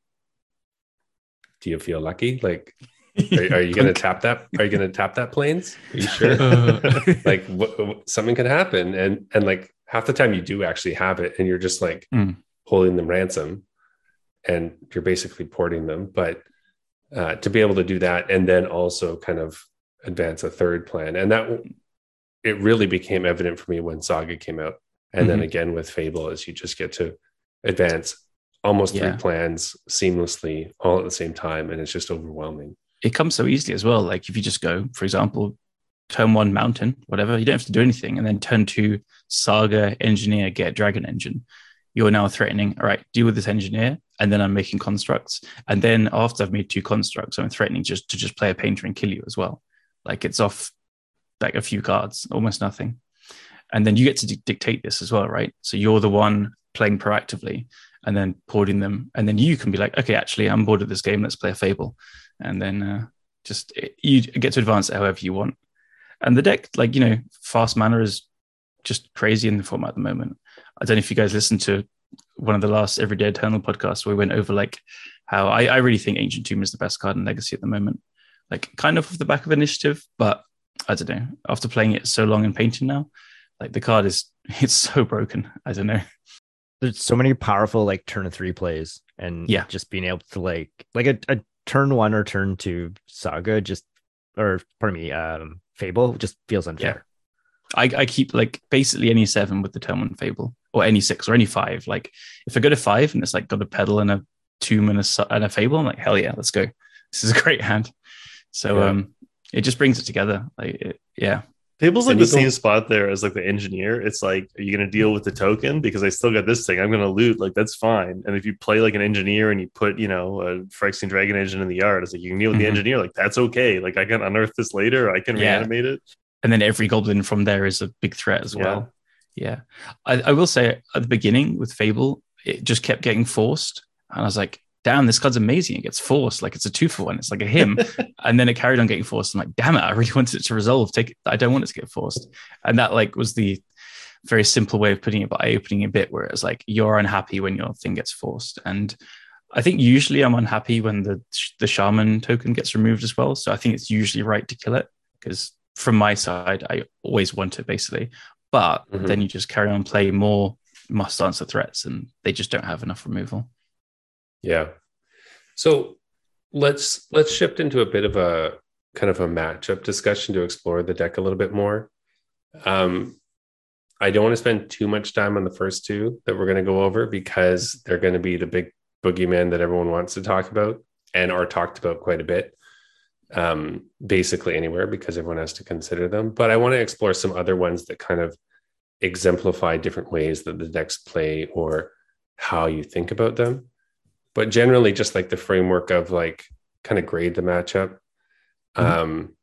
do you feel lucky? Like, are, are you going to tap that? Are you going to tap that planes? Are you sure? Uh, Like what, what- something could happen. And, and like half the time you do actually have it and you're just like Mm. holding them ransom and you're basically porting them. But uh, to be able to do that and then also kind of advance a third plan. And that it really became evident for me when Saga came out. And then Mhm. again with Fable, is you just get to advance almost Yeah. three plans seamlessly all at the same time. And it's just overwhelming. it comes so easily as well. Like if you just go, for example, turn one mountain, whatever, you don't have to do anything. And then turn two Saga, Engineer, get Dragon Engine. You're now threatening, all right, deal with this Engineer. And then I'm making constructs. And then after I've made two constructs, I'm threatening just to just play a painter and kill you as well. Like it's off like a few cards, almost nothing. And then you get to di- dictate this as well, right? So you're the one playing proactively and then porting them. And then you can be like, okay, actually, I'm bored of this game. Let's play a Fable. And then uh, just it, you get to advance it however you want. And the deck, like, you know, fast mana is just crazy in the format at the moment. I don't know if you guys listened to one of the last Everyday Eternal podcasts where we went over like how I, I really think Ancient Tomb is the best card in Legacy at the moment. Like kind of off the back of Initiative, but I don't know. After playing it so long and painting now, like the card is, it's so broken. I don't know. There's so many powerful like turn of three plays, and Yeah. just being able to like like a, a turn one or turn two Saga just, or pardon me, um, Fable just feels unfair. I, I keep like basically any seven with the turn one Fable, or any six or any five. Like if I go to five and it's like got a pedal and a tomb and a and a Fable, I'm like, hell yeah, let's go. This is a great hand. So yeah. um, it just brings it together. Like it, yeah. Fable's like the same spot there as like the engineer. It's like, are you going to deal with the token? Because I still got this thing. I'm going to loot. Like, that's fine. And if you play like an engineer and you put, you know, a Phyrexian Dragon engine in the yard, it's like you can deal with mm-hmm. the engineer. Like, that's okay. Like, I can unearth this later. I can yeah. reanimate it. And then every goblin from there is a big threat as well. Yeah. yeah. I, I will say at the beginning with Fable, it just kept getting forced. And I was like, damn, this card's amazing. It gets forced. Like it's a two for one. It's like a him. And then it carried on getting forced. I'm like, damn it, I really wanted it to resolve. Take it. I don't want it to get forced. And that like was the very simple way of putting it, by opening a bit where it was like, you're unhappy when your thing gets forced. And I think usually I'm unhappy when the the shaman token gets removed as well. So I think it's usually right to kill it because from my side, I always want it basically. But mm-hmm. then you just carry on playing more must answer threats and they just don't have enough removal. Yeah. So let's let's shift into a bit of a kind of a matchup discussion to explore the deck a little bit more. Um, I don't want to spend too much time on the first two that we're going to go over because they're going to be the big boogeyman that everyone wants to talk about and are talked about quite a bit, um, basically anywhere because everyone has to consider them. But I want to explore some other ones that kind of exemplify different ways that the decks play or how you think about them. But generally just like the framework of like kind of grade the matchup mm-hmm. um,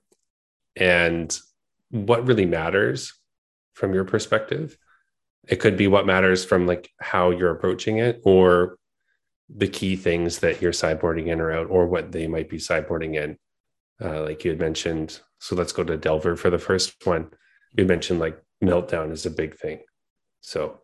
and what really matters from your perspective. It could be what matters from like how you're approaching it or the key things that you're sideboarding in or out or what they might be sideboarding in. Uh, like you had mentioned. So let's go to Delver for the first one. You mentioned like Meltdown is a big thing. So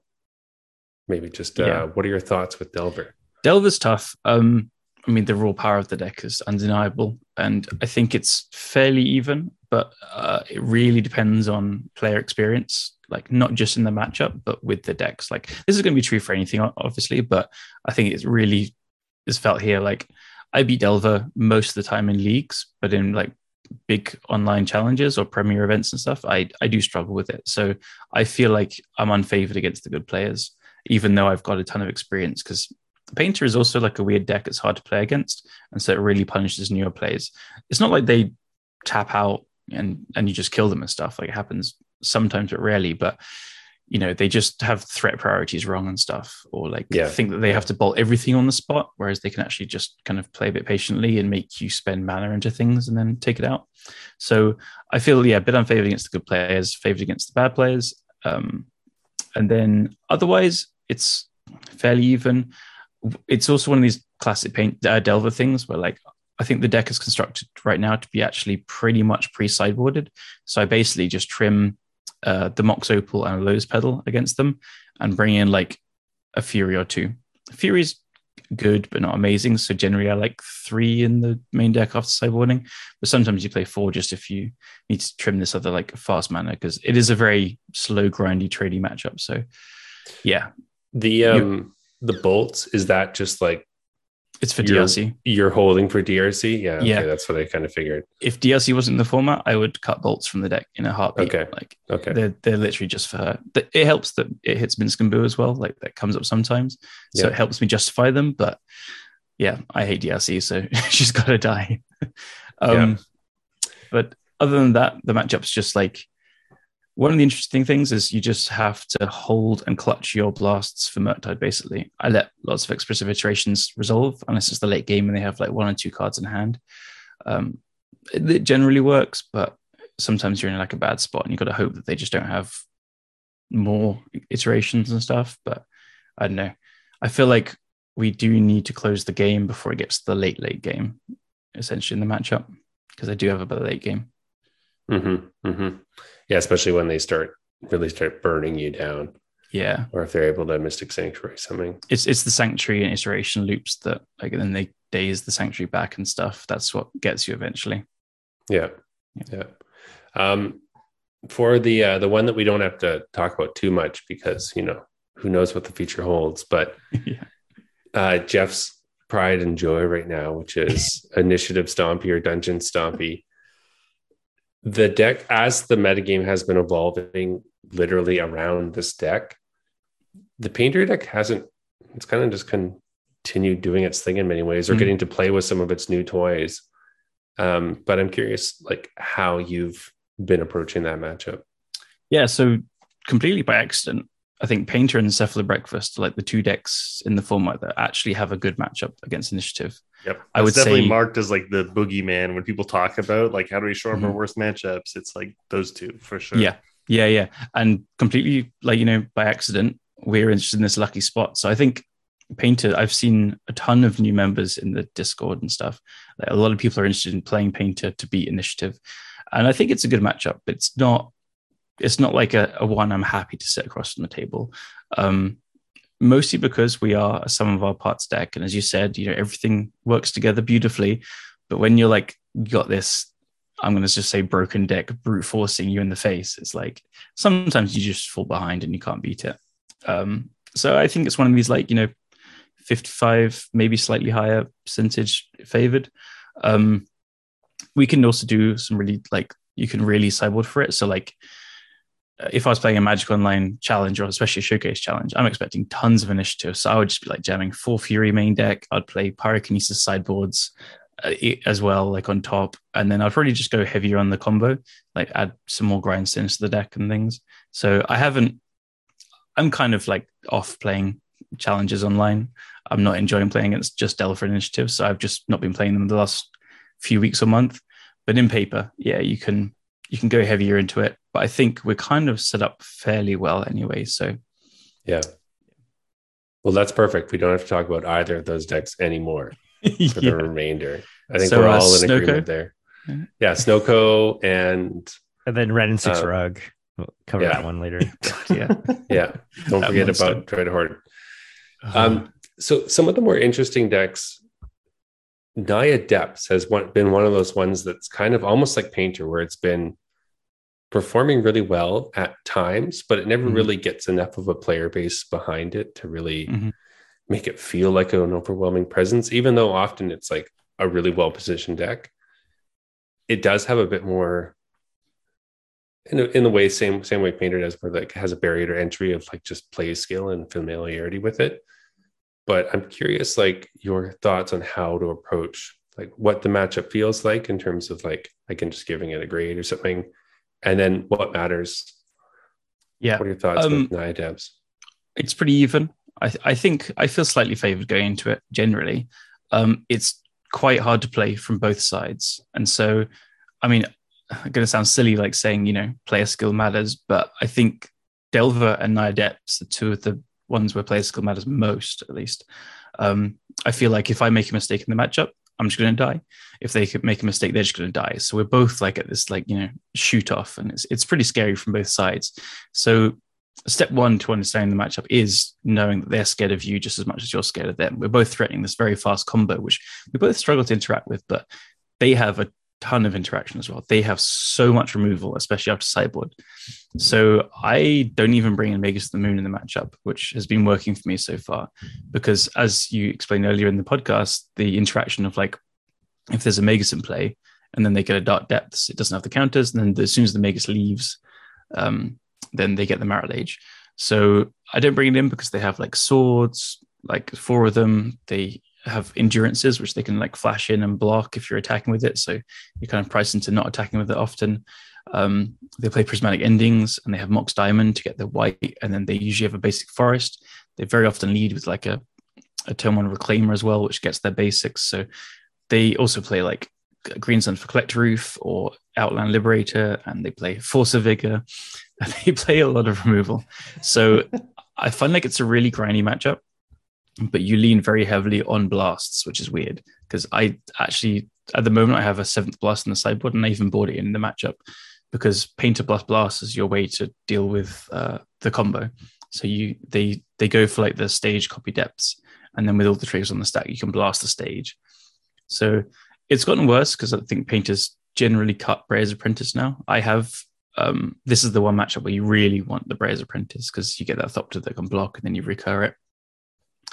maybe just uh, yeah. what are your thoughts with Delver? Delver's tough. Um, I mean, the raw power of the deck is undeniable, and I think it's fairly even, but uh, it really depends on player experience, like not just in the matchup, but with the decks. Like this is going to be true for anything, obviously, but I think it's really is felt here. Like I beat Delver most of the time in leagues, but in like big online challenges or premier events and stuff, I, I do struggle with it. So I feel like I'm unfavored against the good players, even though I've got a ton of experience because Painter is also like a weird deck. It's hard to play against. And so it really punishes newer players. It's not like they tap out and, and you just kill them and stuff. Like it happens sometimes, but rarely. But, you know, they just have threat priorities wrong and stuff. Or like yeah. think that they have to bolt everything on the spot, whereas they can actually just kind of play a bit patiently and make you spend mana into things and then take it out. So I feel, yeah, a bit unfavored against the good players, favored against the bad players. Um, and then otherwise, it's fairly even. It's also one of these classic paint uh, Delver things where like I think the deck is constructed right now to be actually pretty much pre-sideboarded. So I basically just trim uh, the Mox Opal and a Lowe's Pedal against them and bring in like a Fury or two. Fury's good, but not amazing. So generally I like three in the main deck after sideboarding, but sometimes you play four just if you need to trim this other like fast mana because it is a very slow, grindy, trading matchup. So yeah. The um. You, The bolts, is that just like it's for D R C? You're holding for D R C? Yeah, okay, yeah. That's what I kind of figured. If D R C wasn't in the format, I would cut bolts from the deck in a heartbeat. Okay. Like okay. They're they're literally just for her. It helps that it hits Minsc and Boo as well. Like that comes up sometimes. So yeah. It helps me justify them. But yeah, I hate D R C, so she's gotta die. um yeah. But other than that, the matchup's just like one of the interesting things is you just have to hold and clutch your blasts for Murktide, basically. I let lots of expressive iterations resolve, unless it's the late game and they have like one or two cards in hand. Um, it, it generally works, but sometimes you're in like a bad spot and you've got to hope that they just don't have more iterations and stuff. But I don't know. I feel like we do need to close the game before it gets to the late, late game, essentially in the matchup, because I do have a bit of late game. Mm-hmm, mm-hmm. Yeah, especially when they start really start burning you down. Yeah. Or if they're able to Mystic Sanctuary something. It's it's the Sanctuary and iteration loops that like then they daze the Sanctuary back and stuff. That's what gets you eventually. Yeah. Yeah. yeah. Um for the uh, the one that we don't have to talk about too much because, you know, who knows what the future holds, but yeah. uh Jeff's pride and joy right now, which is Initiative Stompy or Dungeon Stompy. The deck, as the metagame has been evolving literally around this deck, the Painter deck hasn't, it's kind of just continued doing its thing in many ways, or mm-hmm. getting to play with some of its new toys. Um, but I'm curious, like, how you've been approaching that matchup. Yeah, so completely by accident, I think Painter and Cephalo Breakfast are like the two decks in the format that actually have a good matchup against Initiative. Yep. That's I would definitely say marked as like the boogeyman when people talk about like how do we show up mm-hmm. our worst matchups. It's like those two for sure. Yeah, yeah, yeah. And completely like, you know, by accident, we're interested in this lucky spot. So I think Painter, I've seen a ton of new members in the Discord and stuff. Like, a lot of people are interested in playing Painter to beat Initiative. And I think it's a good matchup, but it's not it's not like a, a one I'm happy to sit across from the table. Um, mostly because we are a sum of our parts deck. And as you said, you know, everything works together beautifully. But when you're like, you got this, I'm going to just say broken deck, brute forcing you in the face, it's like, sometimes you just fall behind and you can't beat it. Um, so I think it's one of these, like, you know, fifty-five, maybe slightly higher percentage favored. Um, we can also do some really, like, you can really sideboard for it. So like, if I was playing a Magic Online challenge, or especially a Showcase challenge, I'm expecting tons of initiative. So I would just be like jamming four Fury main deck. I'd play Pyrokinesis sideboards uh, as well, like on top. And then I'd probably just go heavier on the combo, like add some more grindstones to the deck and things. So I haven't, I'm kind of like off playing challenges online. I'm not enjoying playing against just Delver Initiative. So I've just not been playing them the last few weeks or month. But in paper, yeah, you can you can go heavier into it. But I think we're kind of set up fairly well anyway. So, yeah. Well, that's perfect. We don't have to talk about either of those decks anymore for yeah. the remainder. I think so, we're all uh, in Snoko? agreement there. Yeah, yeah Snoko and... And then Ren and Six uh, Rug. We'll cover yeah. that one later. yeah. Yeah. Don't forget about Dreadhorde. Um, so some of the more interesting decks, Naya Depths has one, been one of those ones that's kind of almost like Painter, where it's been performing really well at times, but it never mm-hmm. really gets enough of a player base behind it to really mm-hmm. make it feel like an overwhelming presence, even though often it's like a really well-positioned deck. It does have a bit more in, a, in the way, same same way Painter does, where like has a barrier to entry of like just play skill and familiarity with it. But I'm curious, like, your thoughts on how to approach, like, what the matchup feels like in terms of, like, again, just giving it a grade or something. And then what matters? Yeah. What are your thoughts um, with Naya Depths? It's pretty even. I, th- I think I feel slightly favored going into it generally. Um, it's quite hard to play from both sides. And so, I mean, I'm going to sound silly, like saying, you know, player skill matters, but I think Delver and Naya Depths are two of the ones where player skill matters most, at least. Um, I feel like if I make a mistake in the matchup, I'm just going to die. If they could make a mistake, they're just going to die. So we're both like at this, like, you know, shoot off, and it's it's pretty scary from both sides. So step one to understanding the matchup is knowing that they're scared of you just as much as you're scared of them. We're both threatening this very fast combo, which we both struggle to interact with, but they have a ton of interaction as well. They have so much removal, especially after sideboard. So I don't even bring in Magus to the Moon in the matchup, which has been working for me so far, because as you explained earlier in the podcast, the interaction of, like, if there's a Magus in play and then they get a Dark Depths, it doesn't have the counters, and then as soon as the Magus leaves, um, then they get the Marit Age. So I don't bring it in because they have like swords, like four of them. They have endurances, which they can like flash in and block if you're attacking with it. So you're kind of priced into not attacking with it often. Um, they play Prismatic Endings, and they have Mox Diamond to get the white, and then they usually have a basic forest. They very often lead with like a, a turn one Reclaimer as well, which gets their basics. So they also play like Green Sun for Collect Roof or Outland Liberator, and they play Force of Vigor, and they play a lot of removal. So I find like it's a really grindy matchup, but you lean very heavily on blasts, which is weird because I actually, at the moment, I have a seventh blast in the sideboard, and I even bought it in the matchup because Painter plus blast is your way to deal with uh, the combo. So you they they go for like the stage copy depths, and then with all the triggers on the stack, you can blast the stage. So it's gotten worse because I think Painters generally cut Brayer's Apprentice now. I have um, this is the one matchup where you really want the Brayer's Apprentice because you get that Thopter that can block, and then you recur it.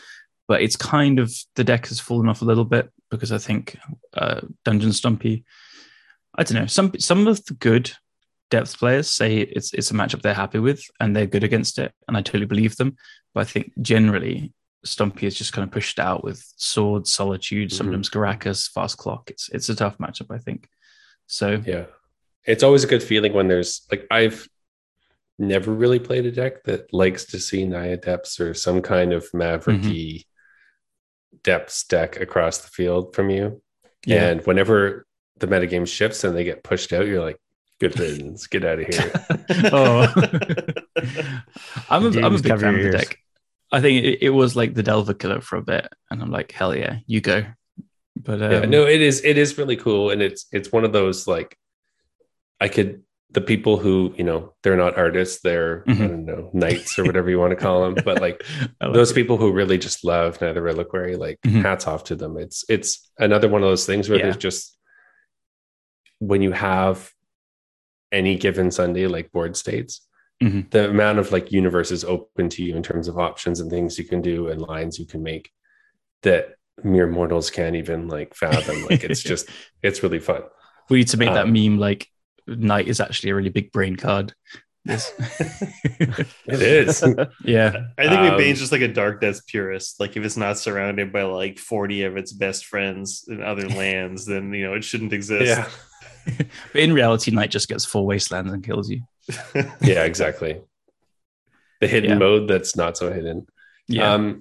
but it's kind of the deck has fallen off a little bit because I think uh, Dungeon Stompy. I don't know. Some some of the good depth players say it's it's a matchup they're happy with and they're good against it, and I totally believe them. But I think generally Stompy is just kind of pushed out with Sword, Solitude, Mm-hmm. sometimes Caracas, Fast Clock. It's it's a tough matchup, I think. So Yeah. It's always a good feeling when there's like I've never really played a deck that likes to see Naya Depths or some kind of Mavericky Mm-hmm. Depths deck across the field from you. Yeah. And whenever the metagame shifts and they get pushed out, you're like, good riddance, get out of here. oh, I'm a, Dude, I'm a big cover fan your of the ears. deck. I think it, it was like the Delver killer for a bit, and I'm like, hell yeah, you go. But um, Yeah, no, it is it is really cool. And it's it's one of those like I could the people who, you know, they're not artists, they're Mhm. I don't know, knights or whatever you want to call them, but like I like those it. people who really just love Nether Reliquary, like Mhm. hats off to them. It's it's another one of those things where Yeah. there's just when you have any given Sunday like board states, Mhm. the amount of like universes open to you in terms of options and things you can do and lines you can make that mere mortals can't even like fathom. Like it's just it's really fun. We need to make that Um, meme like Knight is actually a really big brain card. This. It is. Yeah. I think Um, Bane's just like a Dark Death purist. Like if it's not surrounded by like forty of its best friends in other lands, then you know it shouldn't exist. Yeah. But in reality, Knight just gets four wastelands and kills you. Yeah, exactly. The hidden Yeah. mode that's not so hidden. Yeah. Um,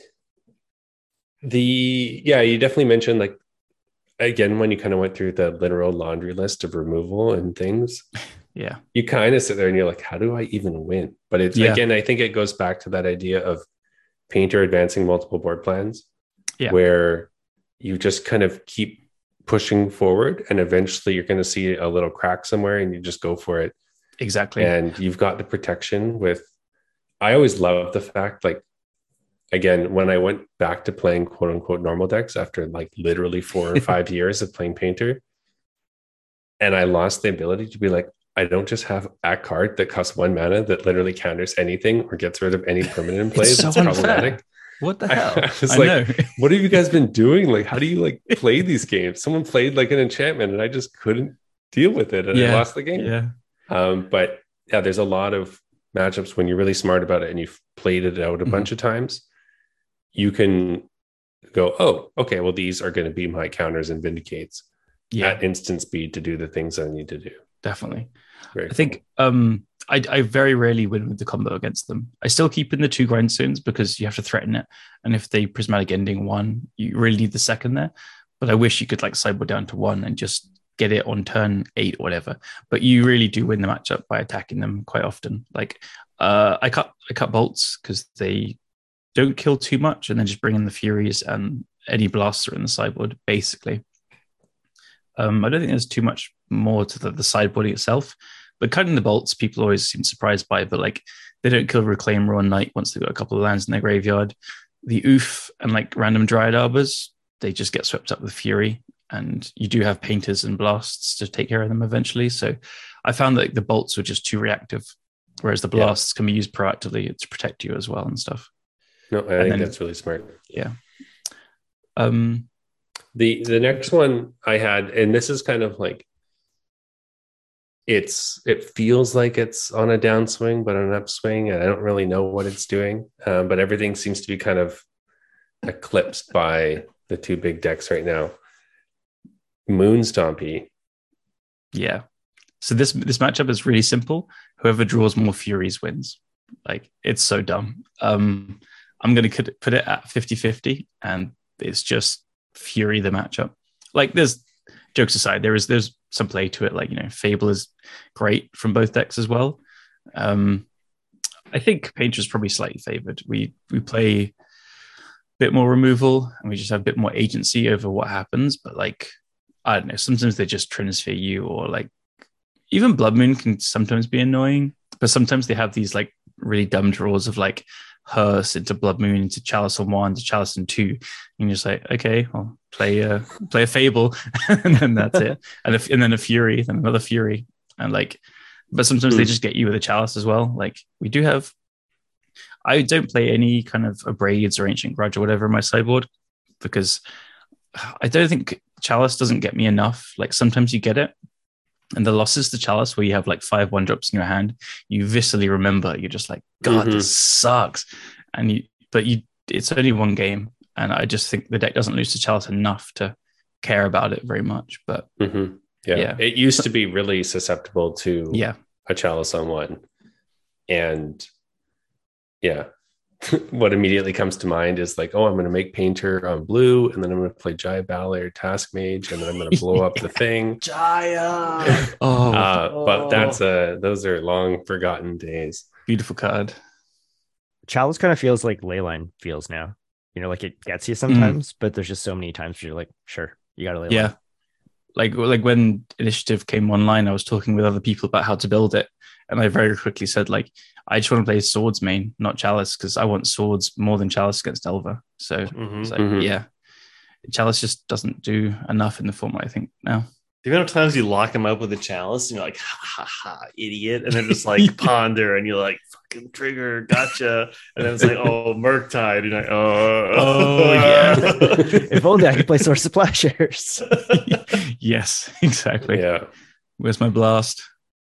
the yeah, you definitely mentioned like again when you kind of went through the literal laundry list of removal and things, yeah. you kind of sit there and you're like, how do I even win? But it's Yeah. again, I think it goes back to that idea of Painter advancing multiple board plans, Yeah. where you just kind of keep pushing forward, and eventually you're going to see a little crack somewhere, and you just go for it. Exactly. And you've got the protection with. I always love the fact, like, again, when I went back to playing quote unquote normal decks after like literally four or five years of playing Painter, and I lost the ability to be like, I don't just have a card that costs one mana that literally counters anything or gets rid of any permanent in play. It's so That's unfair. problematic. What the I- hell? I was I like, know. What have you guys been doing? Like, how do you like play these games? Someone played like an enchantment and I just couldn't deal with it and I Yeah. lost the game. Yeah. Um, but yeah, there's a lot of matchups when you're really smart about it and you've played it out a Mhm. bunch of times. You can go, oh, okay, well, these are going to be my counters and vindicates Yeah. at instant speed to do the things I need to do. Definitely. Very I think um, I, I very rarely win with the combo against them. I still keep in the two grindstones because you have to threaten it. And if they prismatic ending one, you really need the second there. But I wish you could like sideboard down to one and just get it on turn eight or whatever. But you really do win the matchup by attacking them quite often. Like uh, I cut I cut bolts because they don't kill too much, and then just bring in the Furies and any blasts are in the sideboard, basically. Um, I don't think there's too much more to the, the sideboarding itself, but cutting the bolts, people always seem surprised by, but like they don't kill Reclaimer on Night once they've got a couple of lands in their graveyard. The Oof and like random Dryad Arbors, they just get swept up with Fury, and you do have Painters and Blasts to take care of them eventually. So I found that the bolts were just too reactive, whereas the Yeah. blasts can be used proactively to protect you as well and stuff. No, I think then- that's really smart. Yeah. Um, The the next one I had, and this is kind of like it's it feels like it's on a downswing, but on an upswing, and I don't really know what it's doing. Um, but everything seems to be kind of eclipsed by the two big decks right now. Moon Stompy. Yeah. So this this matchup is really simple. Whoever draws more Furies wins. Like, it's so dumb. Um, I'm going to put it at fifty-fifty, and it's just Fury the matchup. Like, there's jokes aside, there is there's some play to it. Like, you know, Fable is great from both decks as well. Um, I think Painter's probably slightly favored. We we play a bit more removal, and we just have a bit more agency over what happens. But like, I don't know, sometimes they just transfer you, or like even Blood Moon can sometimes be annoying, but sometimes they have these like really dumb draws of like Hearse into Blood Moon into Chalice on one to Chalice on two. And you're just like, okay, I'll play a play a Fable, and then that's it. And if, and then a Fury, then another Fury, and like, but sometimes Mm. they just get you with a Chalice as well. Like, we do have I don't play any kind of Abrades or Ancient Grudge or whatever in my sideboard because I don't think Chalice doesn't get me enough. Like sometimes you get it, and the losses to Chalice where you have like five one drops in your hand, you viscerally remember. You're just like, God, Mhm. this sucks. And you, but you, it's only one game, and I just think the deck doesn't lose to Chalice enough to care about it very much. But Mhm. Yeah. Yeah. It used to be really susceptible to yeah, a Chalice on one. And yeah, what immediately comes to mind is like, oh, I'm going to make Painter on blue, and then I'm going to play Jaya Ballard, Task Mage, and then I'm going to blow up the thing. Jaya. oh, Uh, but that's uh those are long forgotten days. beautiful card. Chalice kind of feels like Leyline feels now. You know, like it gets you sometimes, but there's just so many times where you're like, sure, you got to Leyline. Yeah. Like like when Initiative came online, I was talking with other people about how to build it. And I very quickly said, like, I just want to play Swords main, not Chalice, because I want Swords more than Chalice against Elva. So Mhm. it's like, Mhm. yeah. Chalice just doesn't do enough in the format, I think, now. The amount of times you lock him up with a chalice and you're like, ha ha ha, idiot. And then just like ponder and you're like, fucking trigger, gotcha. And then it's like, oh, Murktide. And you're like, oh, Oh, yeah. If only I could play Source of Plowshares. Yes, exactly. Yeah. Where's my blast?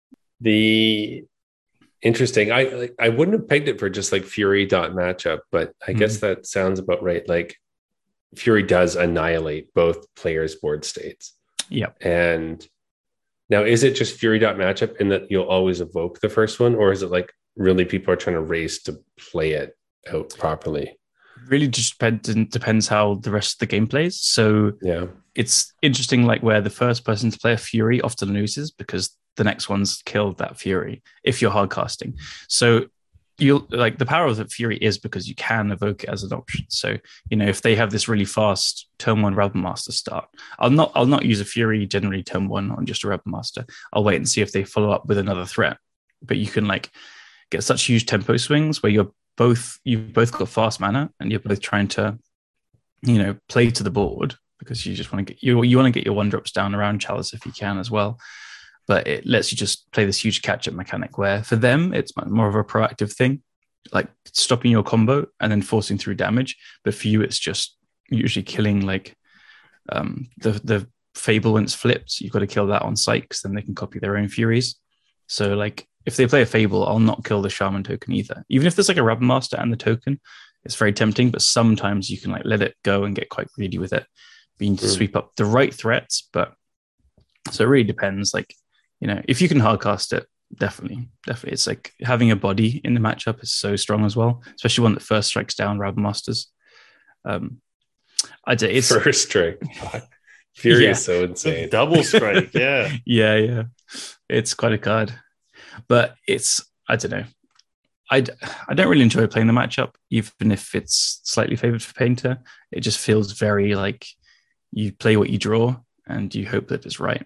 The interesting. I like, I wouldn't have pegged it for just like Fury dot matchup, but I guess that sounds about right. Like Fury does annihilate both players' board states. Yep. And now, is it just Fury dot matchup in that you'll always evoke the first one, or is it like really people are trying to race to play it out properly? Really just depends, depends how the rest of the game plays. So Yeah. it's interesting, like where the first person to play a Fury often loses because the next one's killed that Fury if you're hard casting. So you'll like the power of the Fury is because you can evoke it as an option. So, you know, if they have this really fast turn one Rebel Master start, I'll not I'll not use a Fury generally turn one on just a Rebel Master. I'll wait and see if they follow up with another threat. But you can like get such huge tempo swings where you're both you've both got fast mana and you're both trying to, you know, play to the board because you just want to get you you want to get your one drops down around Chalice if you can as well. But it lets you just play this huge catch-up mechanic where for them, it's more of a proactive thing, like stopping your combo and then forcing through damage. But for you, it's just usually killing like um, the, the Fable when it's flipped. You've got to kill that on sight because then they can copy their own Furies. So like if they play a Fable, I'll not kill the Shaman token either. Even if there's like a Rebel Master and the token, it's very tempting, but sometimes you can like let it go and get quite greedy with it. But you need to Mm. sweep up the right threats. But so it really depends. Like, you know, if you can hardcast it, definitely, definitely. It's like having a body in the matchup is so strong as well, especially one that first strikes down Rebel Masters. Um, I do, it's First strike. Fury Yeah. is so insane. double strike. Yeah. yeah, yeah, it's quite a card, but it's I don't know. I d- I don't really enjoy playing the matchup, even if it's slightly favored for Painter. It just feels very like you play what you draw and you hope that it's right.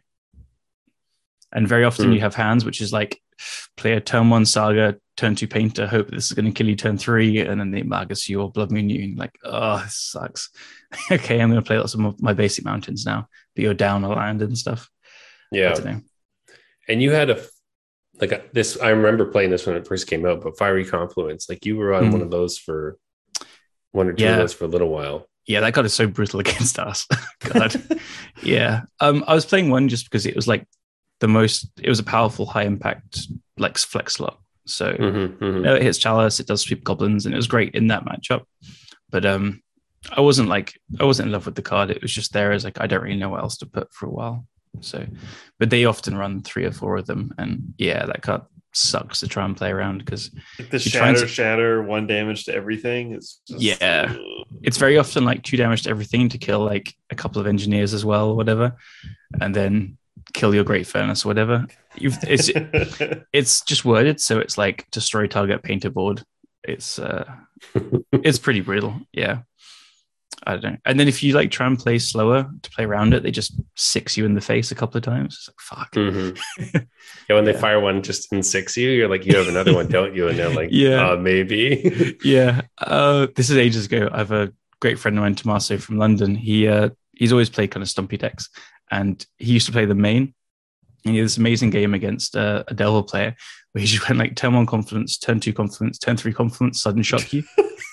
And very often Hmm. you have hands, which is like play a turn one Saga, turn two Painter, hope this is going to kill you turn three, and then they Magus you or Blood Moon you. And like, oh, this sucks. Okay, I'm going to play lots of my basic mountains now, but you're down a land and stuff. I Yeah. don't know. And you had a like a, this. I remember playing this when it first came out, but Fiery Confluence, like you were on Mm. one of those for one or two Yeah. of those for a little while. Yeah, that card is so brutal against us. God. Yeah. Um, I was playing one just because it was like the most, it was a powerful, high impact, like flex slot. So Mhm, mhm. you know, it hits Chalice, it does sweep goblins, and it was great in that matchup. But um, I wasn't like, I wasn't in love with the card. It was just there as like, I don't really know what else to put for a while. So, but they often run three or four of them. And yeah, that card sucks to try and play around because Like the You're trying shatter, to- shatter, one damage to everything. It's just, Yeah. it's very often like two damage to everything to kill like a couple of engineers as well, or whatever, and then kill your Great Furnace or whatever. You've, it's it's just worded so it's like destroy target painter board. It's uh, it's pretty brutal. Yeah, I don't know. And then if you like try and play slower to play around it, they just six you in the face a couple of times. It's like fuck. Mhm. Yeah, when they Yeah. fire one just in six you, you're like, you have another one, don't you? And they're like, Yeah. uh, maybe. Yeah, uh, this is ages ago. I have a great friend of mine, Tommaso from London. He uh, he's always played kind of stumpy decks, and he used to play the main. And he had this amazing game against uh, a Delver player where he just went like turn one confidence, turn two confidence, turn three confidence, sudden shock you.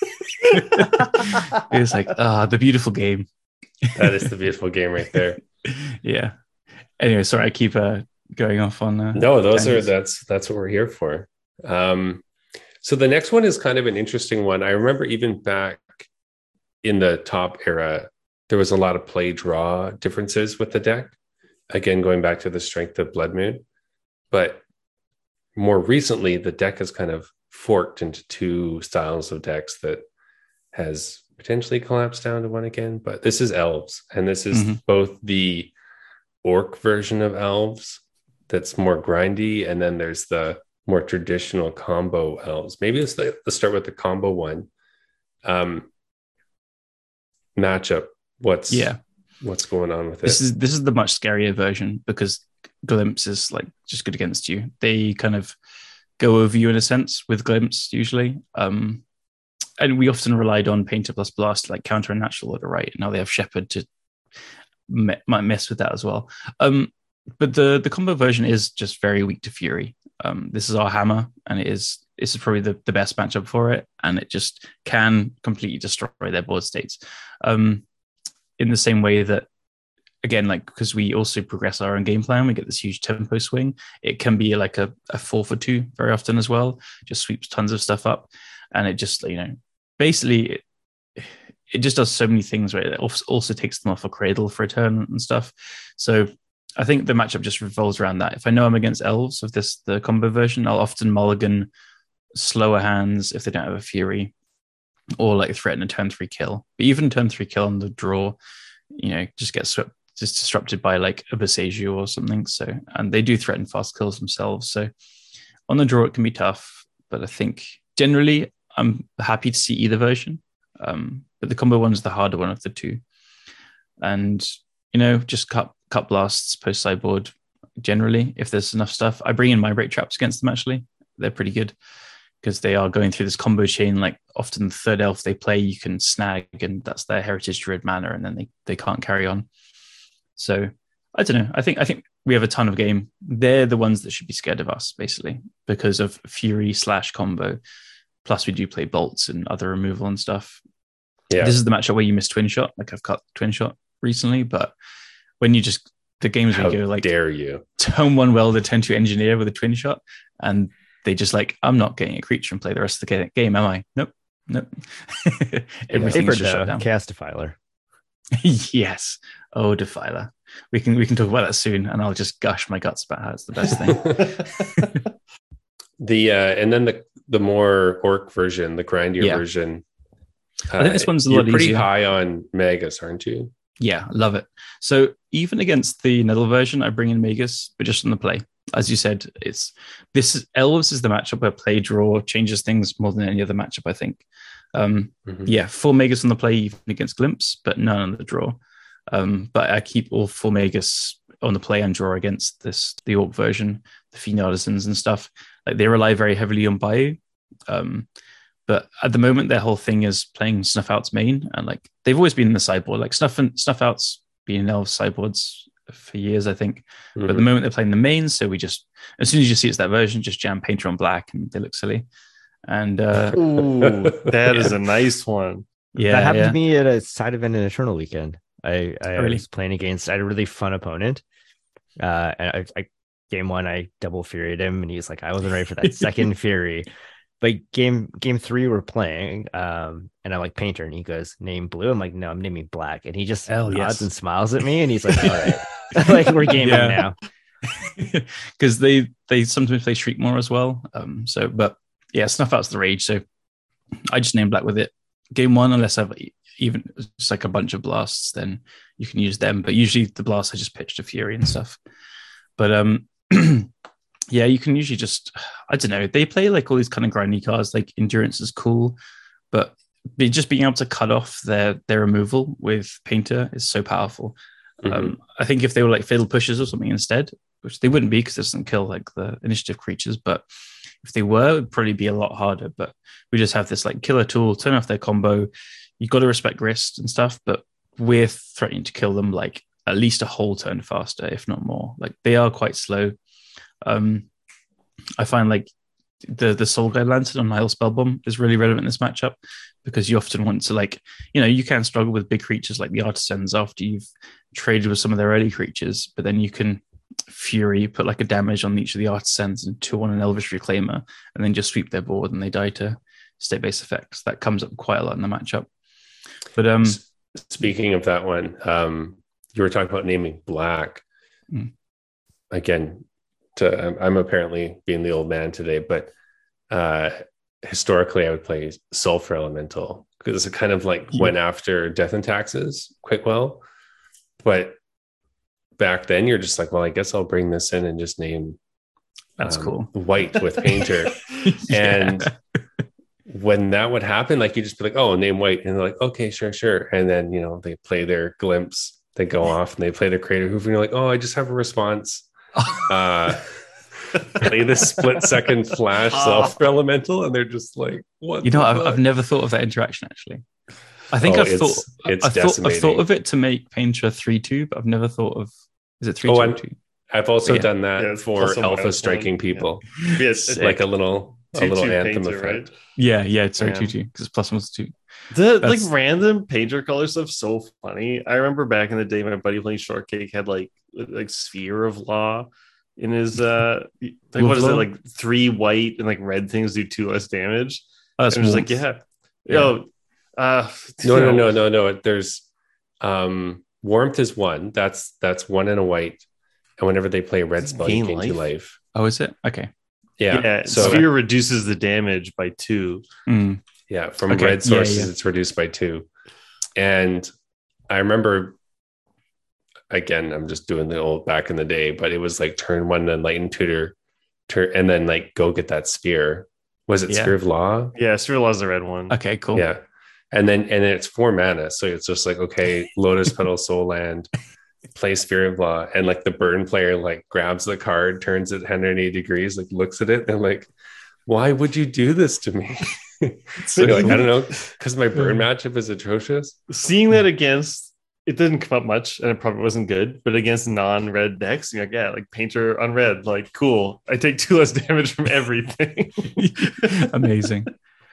It was like, ah, the beautiful game. That is the beautiful game right there. Yeah. Anyway, sorry, I keep uh, going off on. Uh, no, those tangents. are that's that's what we're here for. Um, so the next one is kind of an interesting one. I remember even back in the top era, there was a lot of play draw differences with the deck. Again, going back to the strength of Blood Moon, but more recently, the deck has kind of forked into two styles of decks that has potentially collapsed down to one again. But this is Elves, and this is mm-hmm. both the Orc version of Elves that's more grindy, and then there's the more traditional combo Elves. Maybe let's, let's start with the combo one. Um, matchup. What's yeah. What's going on with this it? is this is the much scarier version because Glimpse is like just good against you. They kind of go over you in a sense with Glimpse usually. Um, and we often relied on Painter plus Blast like counter a natural order, right? Now they have Shepherd to me- might mess with that as well. Um, but the the combo version is just very weak to Fury. Um, this is our hammer, and it is this is probably the, the best matchup for it, and it just can completely destroy their board states. Um, in the same way that, again, like because we also progress our own game plan, we get this huge tempo swing. It can be like a, a four for two very often as well. Just sweeps tons of stuff up, and it just, you know, basically it, it just does so many things. Right, it also takes them off a cradle for a turn and stuff. So I think the matchup just revolves around that. If I know I'm against Elves of this the combo version, I'll often mulligan slower hands if they don't have a Fury, or like threaten a turn three kill. But even turn three kill on the draw, you know, just gets swept, just disrupted by like a Boseiju or something. So, and they do threaten fast kills themselves. So on the draw, it can be tough. But I think generally, I'm happy to see either version. Um, but the combo one is the harder one of the two. And, you know, just cut, cut blasts post sideboard generally, if there's enough stuff. I bring in my break traps against them, actually. They're pretty good, because they are going through this combo chain. Like often the third elf they play, you can snag, and that's their Heritage Druid mana, and then they, they can't carry on. So I don't know. I think I think we have a ton of game. They're the ones that should be scared of us, basically, because of Fury slash combo. Plus we do play bolts and other removal and stuff. Yeah. This is the matchup where you miss Twin Shot. Like I've cut Twin Shot recently, but when you just the games where How you go like dare you turn one Welder, turn two Engineer with a Twin Shot, and they just like, I'm not getting a creature and play the rest of the game, am I? Nope. Nope. Everything is just shut down. Chaos Defiler. Yes. Oh, Defiler. We can we can talk about that soon, and I'll just gush my guts about how it's the best thing. the uh, and then the the more Orc version, the grindier yeah. version. Uh, I think this one's a you're lot pretty easier. high on Magus, aren't you? Yeah, love it. So even against the Nettle version, I bring in Magus, but just on the play. As you said, it's this is, Elves is the matchup where play draw changes things more than any other matchup, I think. Um, mm-hmm. Yeah, four Magus on the play, even against Glimpse, but none on the draw. Um, but I keep all four Magus on the play and draw against this the Orc version, the Fiend Artisans and stuff. Like they rely very heavily on Bayou. Um, but at the moment, their whole thing is playing Snuff Out's main, and like they've always been in the sideboard. Like Snuff and Snuff Out's been in Elves sideboards for years, I think. Mm-hmm. But at the moment they're playing the main, so we just as soon as you see it's that version, just jam Painter on black, and they look silly. And uh, ooh, that yeah. is a nice one. Yeah, that happened yeah. to me at a side event in Eternal Weekend. I, I really? was playing against. I had a really fun opponent. Uh, and I, I game one, I double furied him, and he's like, I wasn't ready for that second fury. But game game three, we're playing, um, and I'm like Painter, and he goes, "Name blue." I'm like, "No, I'm naming black." And he just Hell nods yes. and smiles at me, and he's like, "All right, like we're gaming now." Because they they sometimes play Shriekmaw as well. Um, so, but yeah, Snuff Out's the rage. So I just name black with it. Game one, unless I've even just like a bunch of blasts, then you can use them. But usually the blasts I just pitch to Fury and stuff. But um. Yeah, you can usually just, I don't know, they play like all these kind of grindy cards, like Endurance is cool, but be, just being able to cut off their their removal with Painter is so powerful. Mm-hmm. Um, I think if they were like Fatal Pushes or something instead, which they wouldn't be because it doesn't kill like the initiative creatures, but if they were, it would probably be a lot harder. But we just have this like killer tool, turn off their combo. You've got to respect Grist and stuff, but we're threatening to kill them like at least a whole turn faster, if not more. Like they are quite slow. Um, I find like the the Soul Guide Lantern on Nihil Spellbomb is really relevant in this matchup because you often want to like, you know, you can struggle with big creatures like the Artisans after you've traded with some of their early creatures, but then you can Fury, put like a damage on each of the Artisans and two on an Elvish Reclaimer, and then just sweep their board and they die to state-based effects. That comes up quite a lot in the matchup. But um, speaking of that one, um, you were talking about naming black. Mm. Again, to, I'm apparently being the old man today, but uh, historically I would play Sulfur Elemental because it kind of like Yeah. went after Death and Taxes quite well. But back then you're just like, well, I guess I'll bring this in and just name that's um, cool. white with Painter. And when that would happen, like you just be like, oh, name white. And they're like, okay, sure, sure. And then, you know, they play their glimpse, they go off and they play their Crater Hoof. And you're like, oh, I just have a response. Uh, play this split second flash Sulfur Elemental. And they're just like, what? You know, the I've, fuck? I've never thought of that interaction actually. I think Oh, I've it's- thought it's I thought I've decimating. thought of it to make Painter three two, but I've never thought of is it three Oh, two or I'm- two? I've also Yeah. done that Yeah, it's for plus one, alpha minus striking one. people, Yeah, it's like a little, a two, little two anthem Painter, effect. right? Yeah, yeah, it's sorry, Yeah. two two because it's plus one was two. The That's- like random painter color stuff so funny. I remember back in the day my buddy playing Shortcake had like like Sphere of Law in his uh like what is it, Law? like three white and like red things do two less damage. Oh, that's And it was like, warmth. yeah. Yeah. Yo, uh No, you no, know, no, no, no. There's um warmth is one. That's that's one and a white. And whenever they play a red Doesn't spell, you gain gain two life? life. Oh, is it? Okay. Yeah. Yeah, so Sphere reduces the damage by two. Mm. yeah, from Okay. red Yeah, sources, yeah. it's reduced by two. And I remember, again, I'm just doing the old back in the day, but it was like turn one Enlightened Tutor, turn and then like go get that spear. Was it Yeah. Spear of Law? Yeah, Sphere of Law is the red one. Okay, cool. Yeah. And then and then it's four mana. So it's just like, okay, Lotus Petal Soul Land, play Sphere of Law. And like the burn player like grabs the card, turns it one hundred eighty degrees, like looks at it and like, why would you do this to me? So you're like, I don't know, because my burn matchup is atrocious. Seeing that against it didn't come up much and it probably wasn't good, but against non-red decks, you're like, yeah, like Painter on red, like cool. I take two less damage from everything. Amazing.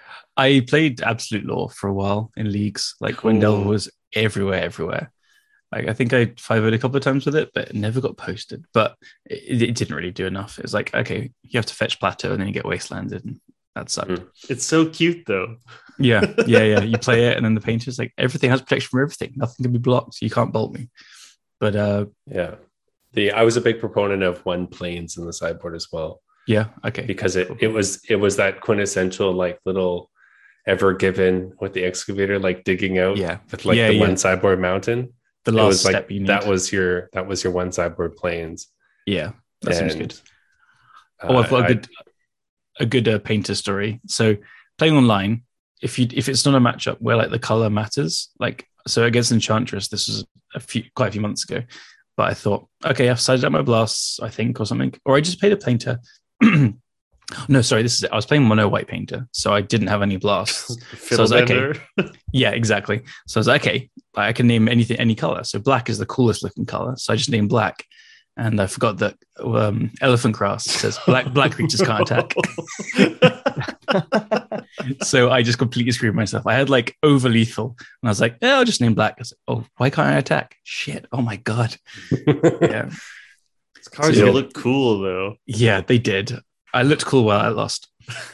I played Absolute Law for a while in leagues, like when Cool. Delver was everywhere, everywhere. Like I think I five would a couple of times with it, but it never got posted. But it, it didn't really do enough. It was like, okay, you have to fetch Plateau and then you get Wastelanded, and that sucked. Mm. It's so cute though. Yeah, yeah, yeah. You play it, and then the Painter's like, everything has protection from everything. Nothing can be blocked. You can't bolt me. But uh, Yeah. The I was a big proponent of one planes in the sideboard as well. yeah, okay. Because it it was it was that quintessential like little Ever Given with the excavator, like digging out Yeah, with like Yeah, the yeah. one sideboard mountain. the It last was like step you need. that was your that was your one sideboard planes. yeah, that seems And, good. Oh, I've got uh, a good a good uh, Painter story. So playing online, if you if it's not a matchup where like the color matters, like so against Enchantress, this was a few quite a few months ago. But I thought, okay, I've sided up my blasts, I think, or something, or I just played a Painter. No, sorry, this is it. I was playing mono white Painter, so I didn't have any blasts. So I was like, okay. Fiddlebender. Yeah, exactly. So I was like, okay, I can name anything, any color. So black is the coolest looking color. So I just named black. And I forgot that um, Elephant Grass says black black creatures can't attack. So I just completely screwed myself. I had like over lethal, and I was like, yeah, I'll just name black. I was like, oh, why can't I attack? Shit! Oh my god! Yeah, These cards So- look cool though. yeah, they did. I looked cool while I lost.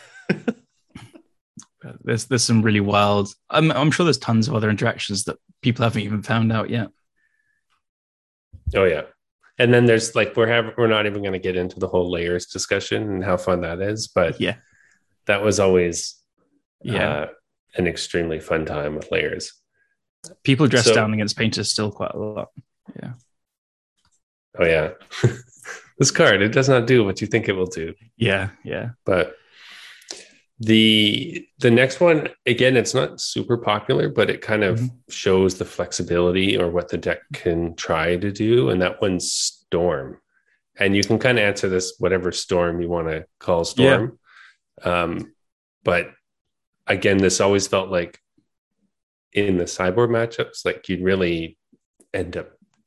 There's there's some really wild. I'm I'm sure there's tons of other interactions that people haven't even found out yet. Oh yeah. And then there's like we're having we're not even going to get into the whole layers discussion and how fun that is, but Yeah, that was always yeah. uh, an extremely fun time with layers. People dress so- down against painters still quite a lot. Oh yeah. This card, it does not do what you think it will do. Yeah, yeah. But the the next one, again, it's not super popular, but it kind of Mhm. shows the flexibility or what the deck can try to do. And that one's Storm. And you can kind of answer this whatever storm you want to call Storm. Um, but again, this always felt like in the sideboard matchups, like you'd really end up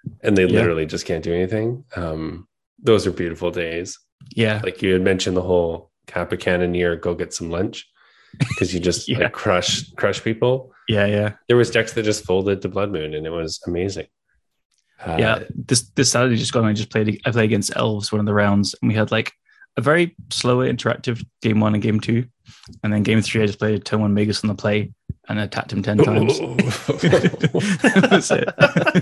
and they Yeah. literally just can't do anything. Um, those are beautiful days. Yeah. Like you had mentioned the whole Kappa Cannoneer, go get some lunch because you just Yeah. like crush crush people. Yeah. Yeah. There was decks that just folded to Blood Moon, and it was amazing. Uh, Yeah. This this Saturday just gone, I just played. I played against Elves one of the rounds, and we had like a very slower interactive game one and game two, and then game three I just played turn one Magus on the play and attacked him ten times. That's it.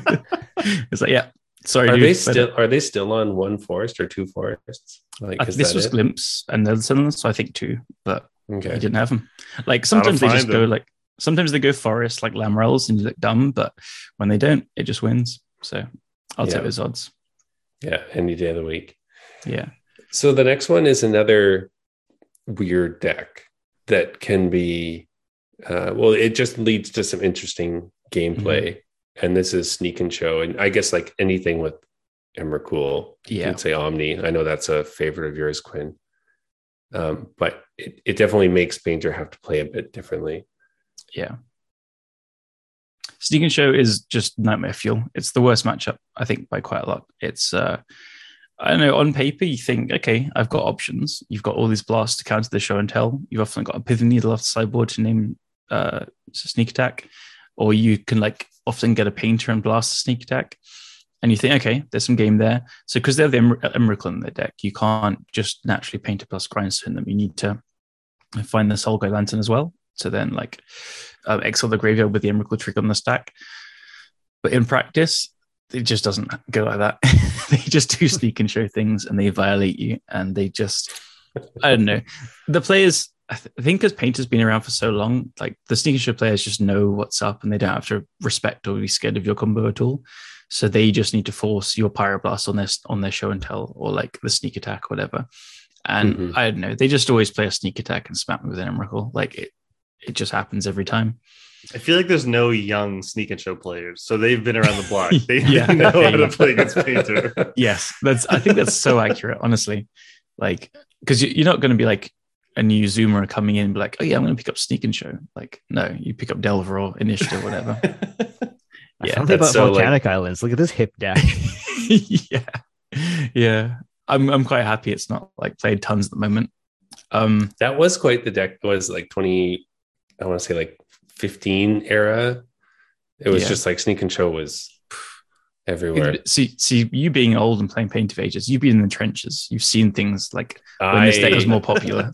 It's like, yeah, sorry. Are dude, they but still are they still on one forest or two forests? Like I- is this that was it? Glimpse and Netherlands, so I think two, but he Okay. didn't have them. Like sometimes they find just go them. like sometimes they go forest like Lamrels and you look dumb, but when they don't, it just wins. So I'll Yeah. take those odds. Yeah, any day of the week. Yeah. So the next one is another weird deck that can be, uh, well, it just leads to some interesting gameplay. Mm-hmm. And this is Sneak and Show. And I guess like anything with Emrakul, you Yeah. can say Omni. I know that's a favorite of yours, Quinn. Um, but it, it definitely makes Painter have to play a bit differently. Yeah. Sneak and Show is just nightmare fuel. It's the worst matchup, I think, by quite a lot. It's, uh, I don't know, on paper, you think, okay, I've got options. You've got all these blasts to counter the show and tell. You've often got a Pithing Needle off the sideboard to name uh, sneak attack. Or you can like often get a Painter and blast a sneak attack. And you think, okay, there's some game there. So because they have the Emrakul in their deck, you can't just naturally Painter plus Grindstone them. You need to find the Soul Guide Lantern as well. So then like uh, exile the graveyard with the Emrakul trick on the stack. But in practice, it just doesn't go like that. They just do Sneak and Show things and they violate you. And they just, I don't know. The players, I, th- I think because Painter's been around for so long, like the Sneak and Show players just know what's up and they don't have to respect or be scared of your combo at all. So they just need to force your Pyroblast on their, on their show and tell or like the sneak attack or whatever. And Mhm. I don't know. They just always play a sneak attack and smack me with an Emrakul. Like it, it just happens every time. I feel like there's no young Sneak and Show players, so they've been around the block. They Yeah. know how to play against Painter. Yes, that's. I think that's so accurate, honestly. Like, because you, you're not going to be like a new Zoomer coming in and be like, oh yeah, I'm going to pick up Sneak and Show. Like, no, you pick up Delver or Initiative, whatever. Yeah, Something about that's so, volcanic islands. Look at this hip deck. yeah, yeah. I'm I'm quite happy it's not like played tons at the moment. Um, That was quite the deck. It was like twenty, I want to say like fifteen era. It was Yeah. just like Sneak and Show was everywhere. see, see, you being old and playing Paint of Ages, you've been in the trenches. You've seen things like when this deck was more popular.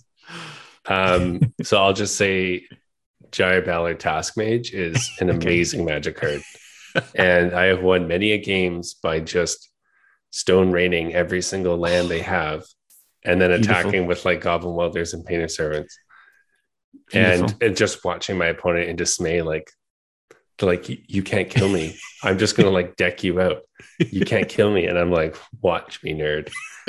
um, so I'll just say Jaya Ballard Task Mage is an Okay. amazing magic card. And I have won many a games by just stone raining every single land they have and then Beautiful. attacking with like Goblin Welders and Painter Servants. Beautiful. And, and just watching my opponent in dismay, like, like you can't kill me. I'm just gonna like deck you out. You can't kill me, and I'm like, watch me, nerd.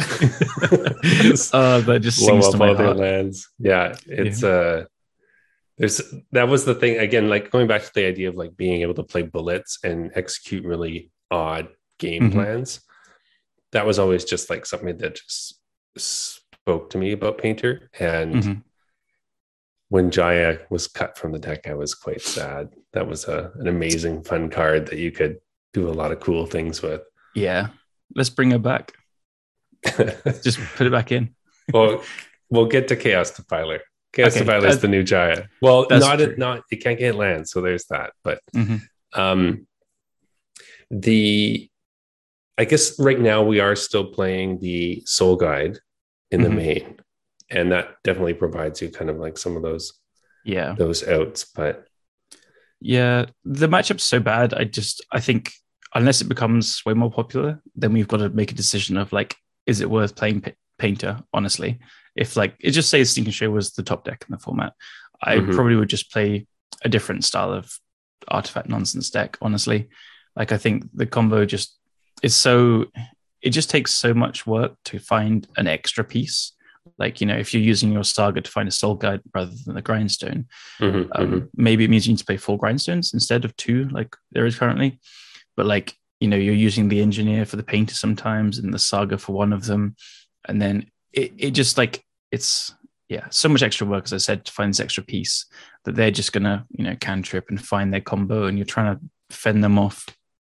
uh, that just Blow sings up to my all their heart. lands. Yeah, it's uh there's that was the thing again. Like going back to the idea of like being able to play bullets and execute really odd game Mhm. plans. That was always just like something that just spoke to me about Painter, and. Mhm. When Jaya was cut from the deck, I was quite sad. That was a, an amazing, fun card that you could do a lot of cool things with. Yeah, let's bring her back. Just put it back in. Well, we'll get to Chaos Defiler. Chaos Okay, Defiler is uh, the new Jaya. Well, that's not true. not it can't get land, so there's that. But Mhm. um, the I guess right now we are still playing the Soul Guide in the Mhm. main, and that definitely provides you kind of like some of those Yeah. those outs. But Yeah, the matchup's so bad. I just, I think, unless it becomes way more popular, then we've got to make a decision of like, is it worth playing P- Painter? Honestly, if like it just says Sneak and Show was the top deck in the format, I Mhm. probably would just play a different style of artifact nonsense deck. Honestly, like I think the combo just is so, it just takes so much work to find an extra piece. Like, you know, if you're using your Saga to find a Soul Guide rather than the Grindstone, Mhm, um, mhm. maybe it means you need to play four grindstones instead of two, like there is currently. But like, you know, you're using the engineer for the painter sometimes and the saga for one of them. And then it, it just like, it's, yeah, so much extra work, as I said, to find this extra piece that they're just going to, you know, cantrip and find their combo and you're trying to fend them off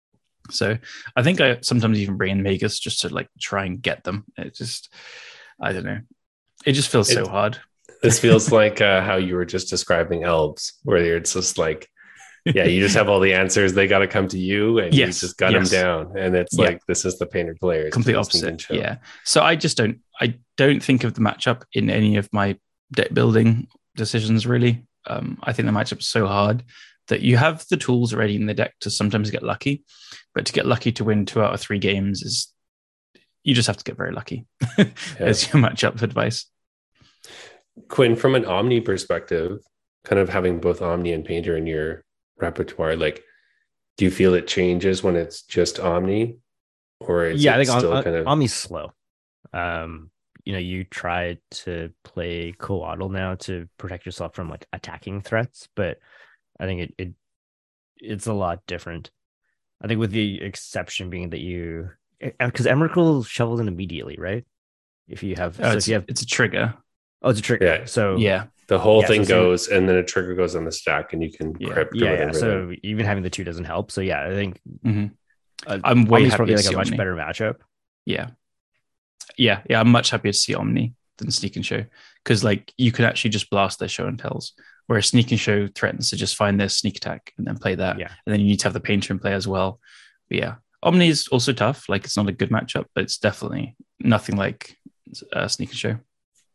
So I think I sometimes even bring in Magus just to like try and get them. It just, I don't know. It just feels so It- hard. This feels like uh, how you were just describing elves, where it's just like, yeah, you just have all the answers. They got to come to you, and Yes, you just gun yes. them down. And it's Yeah. like, this is the painter player. It's Complete just a sneak and opposite. show. Yeah. So I just don't, I don't think of the matchup in any of my deck building decisions, really. Um, I think the matchup's so hard that you have the tools already in the deck to sometimes get lucky, but to get lucky to win two out of three games is, you just have to get very lucky. As your matchup advice. Quinn, from an Omni perspective, kind of having both Omni and Painter in your repertoire, like, do you feel it changes when it's just Omni, or is yeah, it I think still Om- kind of Omni's slow. Um, you know, you try to play Coatl now to protect yourself from like attacking threats, but I think it, it it's a lot different. I think with the exception being that you, because Emrakul shovels in immediately, right? If you have, Oh, so if it's, you have, it's a trigger. oh, it's a trigger. Yeah. So Yeah. the whole Yeah, thing so- so- goes, and then a trigger goes on the stack, and you can Yeah. crypt or yeah, yeah. whatever. So even having the two doesn't help. So yeah, I think Mhm. uh, I'm way Omni's happy probably to like a see much Omni. better matchup. Yeah. Yeah. Yeah. I'm much happier to see Omni than Sneak and Show because, like, you can actually just blast their show and tells, whereas Sneak and Show threatens to just find their sneak attack and then play that. Yeah. And then you need to have the Painter in play as well. But yeah, Omni is also tough. Like, it's not a good matchup, but it's definitely nothing like uh, Sneak and Show.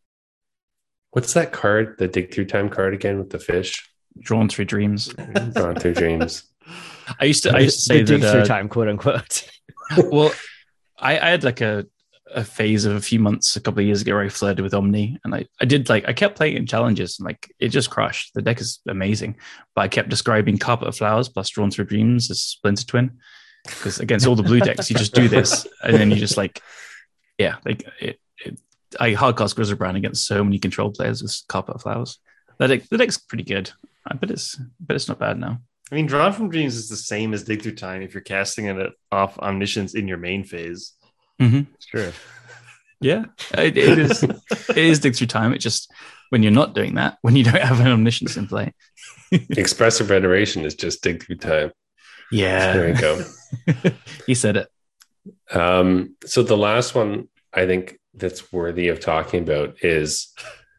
What's that card? The dig through time card again with the fish Drawn through dreams. drawn through dreams. I used to, I used to say the dig that. through Uh, time, quote unquote. well, I, I had like a, a phase of a few months a couple of years ago where I flirted with Omni, and I, I did like I kept playing it in challenges, and like it just crushed. The deck is amazing, but I kept describing Carpet of Flowers plus Drawn Through Dreams as Splinter Twin because against all the blue decks, you just do this, and then you just like, yeah, like it. it I hardcast Griselbrand against so many control players with Carpet of Flowers. The deck, the deck's pretty good, but it's but it's not bad now. I mean, Drawn from Dreams is the same as Dig Through Time if you're casting it off Omniscience in your main phase. Mm-hmm. Sure. Yeah, it, it is. It is Dig Through Time. It just when you're not doing that, when you don't have an Omniscience in play. Expressive Veneration is just dig through time. Yeah, There you go. He said it. Um, so the last one I think that's worthy of talking about is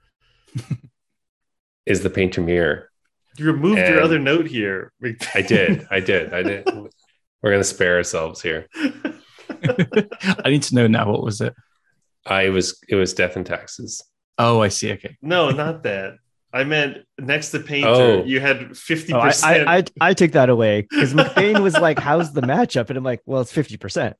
is the Painter Mirror. You removed your And- other note here. I did, I did, I did. We're gonna spare ourselves here. I need to know now. What was it? I was it was Death and Taxes. Oh, I see. Okay. No, not that. I meant next to Painter, Oh. you had fifty Oh, I, percent. I, I, I took that away because McBain was like, how's the matchup? And I'm like, well, it's fifty percent.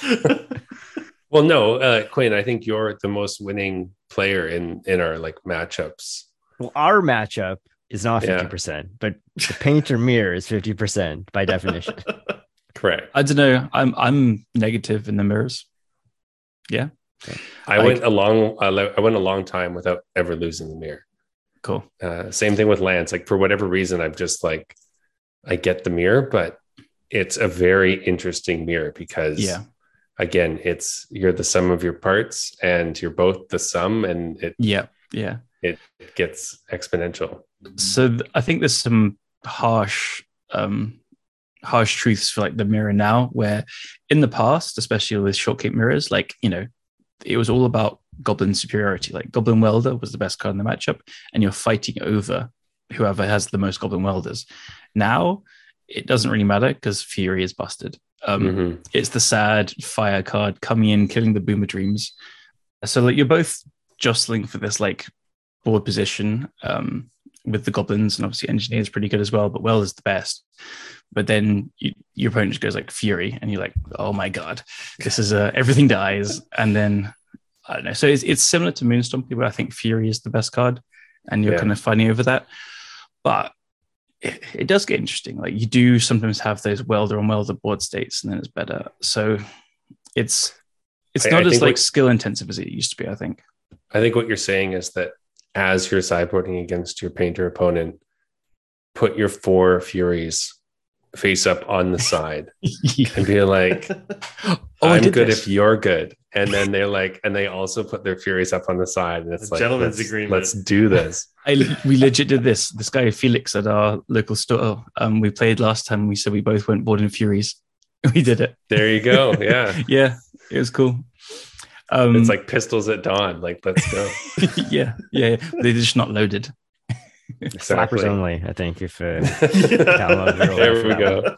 Well, no, uh, Quinn, I think you're the most winning player in in our like matchups. Well, our matchup is not Yeah. fifty percent, but the Painter Mirror is fifty percent by definition. Correct. I don't know. I'm I'm negative in the mirrors. Yeah. I Like- went a long uh, I went a long time without ever losing the mirror. Cool. Uh, same thing with Lance. Like for whatever reason, I'm just like I get the mirror, but it's a very interesting mirror because Yeah. again, it's you're the sum of your parts, and you're both the sum, and it Yeah. Yeah. it gets exponential. So th- I think there's some harsh, um, harsh truths for like the mirror now, where in the past, especially with shortcake mirrors, like you know, it was all about Goblin superiority. Like Goblin Welder was the best card in the matchup, and you're fighting over whoever has the most Goblin Welders. Now it doesn't really matter because Fury is busted. Um, Mhm. It's the sad fire card coming in, killing the Boomer Dreams. So like you're both jostling for this like board position um, with the goblins, and obviously engineer is pretty good as well, but Well is the best. But then you, your opponent just goes like Fury, and you're like, oh my god, this is uh, everything dies, and then I don't know. So it's it's similar to Moonstompy, where I think Fury is the best card, and you're Yeah. kind of fighting over that. But it, it does get interesting. Like you do sometimes have those welder on welder board states, and then it's better. So it's it's I- not I as think like what- skill intensive as it used to be, I think. I think what you're saying is that as you're sideboarding against your painter opponent, put your four Furies face up on the side and be like, Oh, I I'm did good this. if you're good. And then they're like, and they also put their Furies up on the side. And it's A like, gentleman's let's, agreement. let's do this. I, we legit did this. This guy Felix at our local store. Um, we played last time. We said we both went board in Furies, We did it. There you go. Yeah. Yeah, it was cool. Um, It's like pistols at dawn. Like, let's go. yeah, yeah, they're just not loaded. Exactly. Flappers only, I think, if uh, There we go.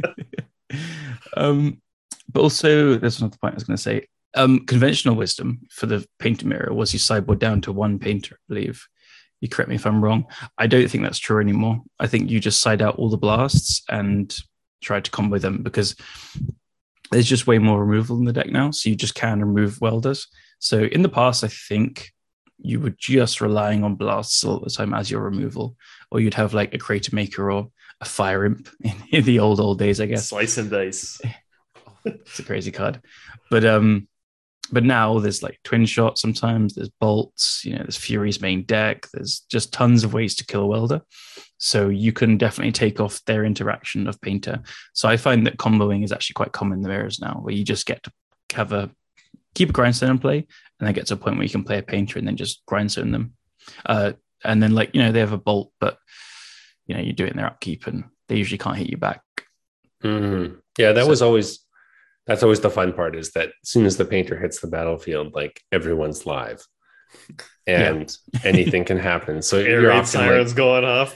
um, but also, there's another point I was going to say. Um, conventional wisdom for the painter mirror was you sideboard down to one painter, I believe. You correct me if I'm wrong. I don't think that's true anymore. I think you just side out all the blasts and try to combo them because there's just way more removal in the deck now. So you just can remove welders. So in the past, I think you were just relying on blasts all the time as your removal, or you'd have like a crater maker or a fire imp in, in the old, old days, I guess. Slice and dice. It's a crazy card. But um, but now there's like twin shot sometimes, there's bolts, you know, there's Fury's main deck, there's just tons of ways to kill a welder. So you can definitely take off their interaction of painter. So I find that comboing is actually quite common in the mirrors now, where you just get to have a keep a grindstone in play, and then get to a point where you can play a painter and then just grindstone them. Uh, and then like, you know, they have a bolt, but you know, you do it in their upkeep and they usually can't hit you back. Mm-hmm. Yeah, that So- was always that's always the fun part, is that as soon as the painter hits the battlefield, like everyone's live. And anything can happen. So Air you're raid often sirens like, going off.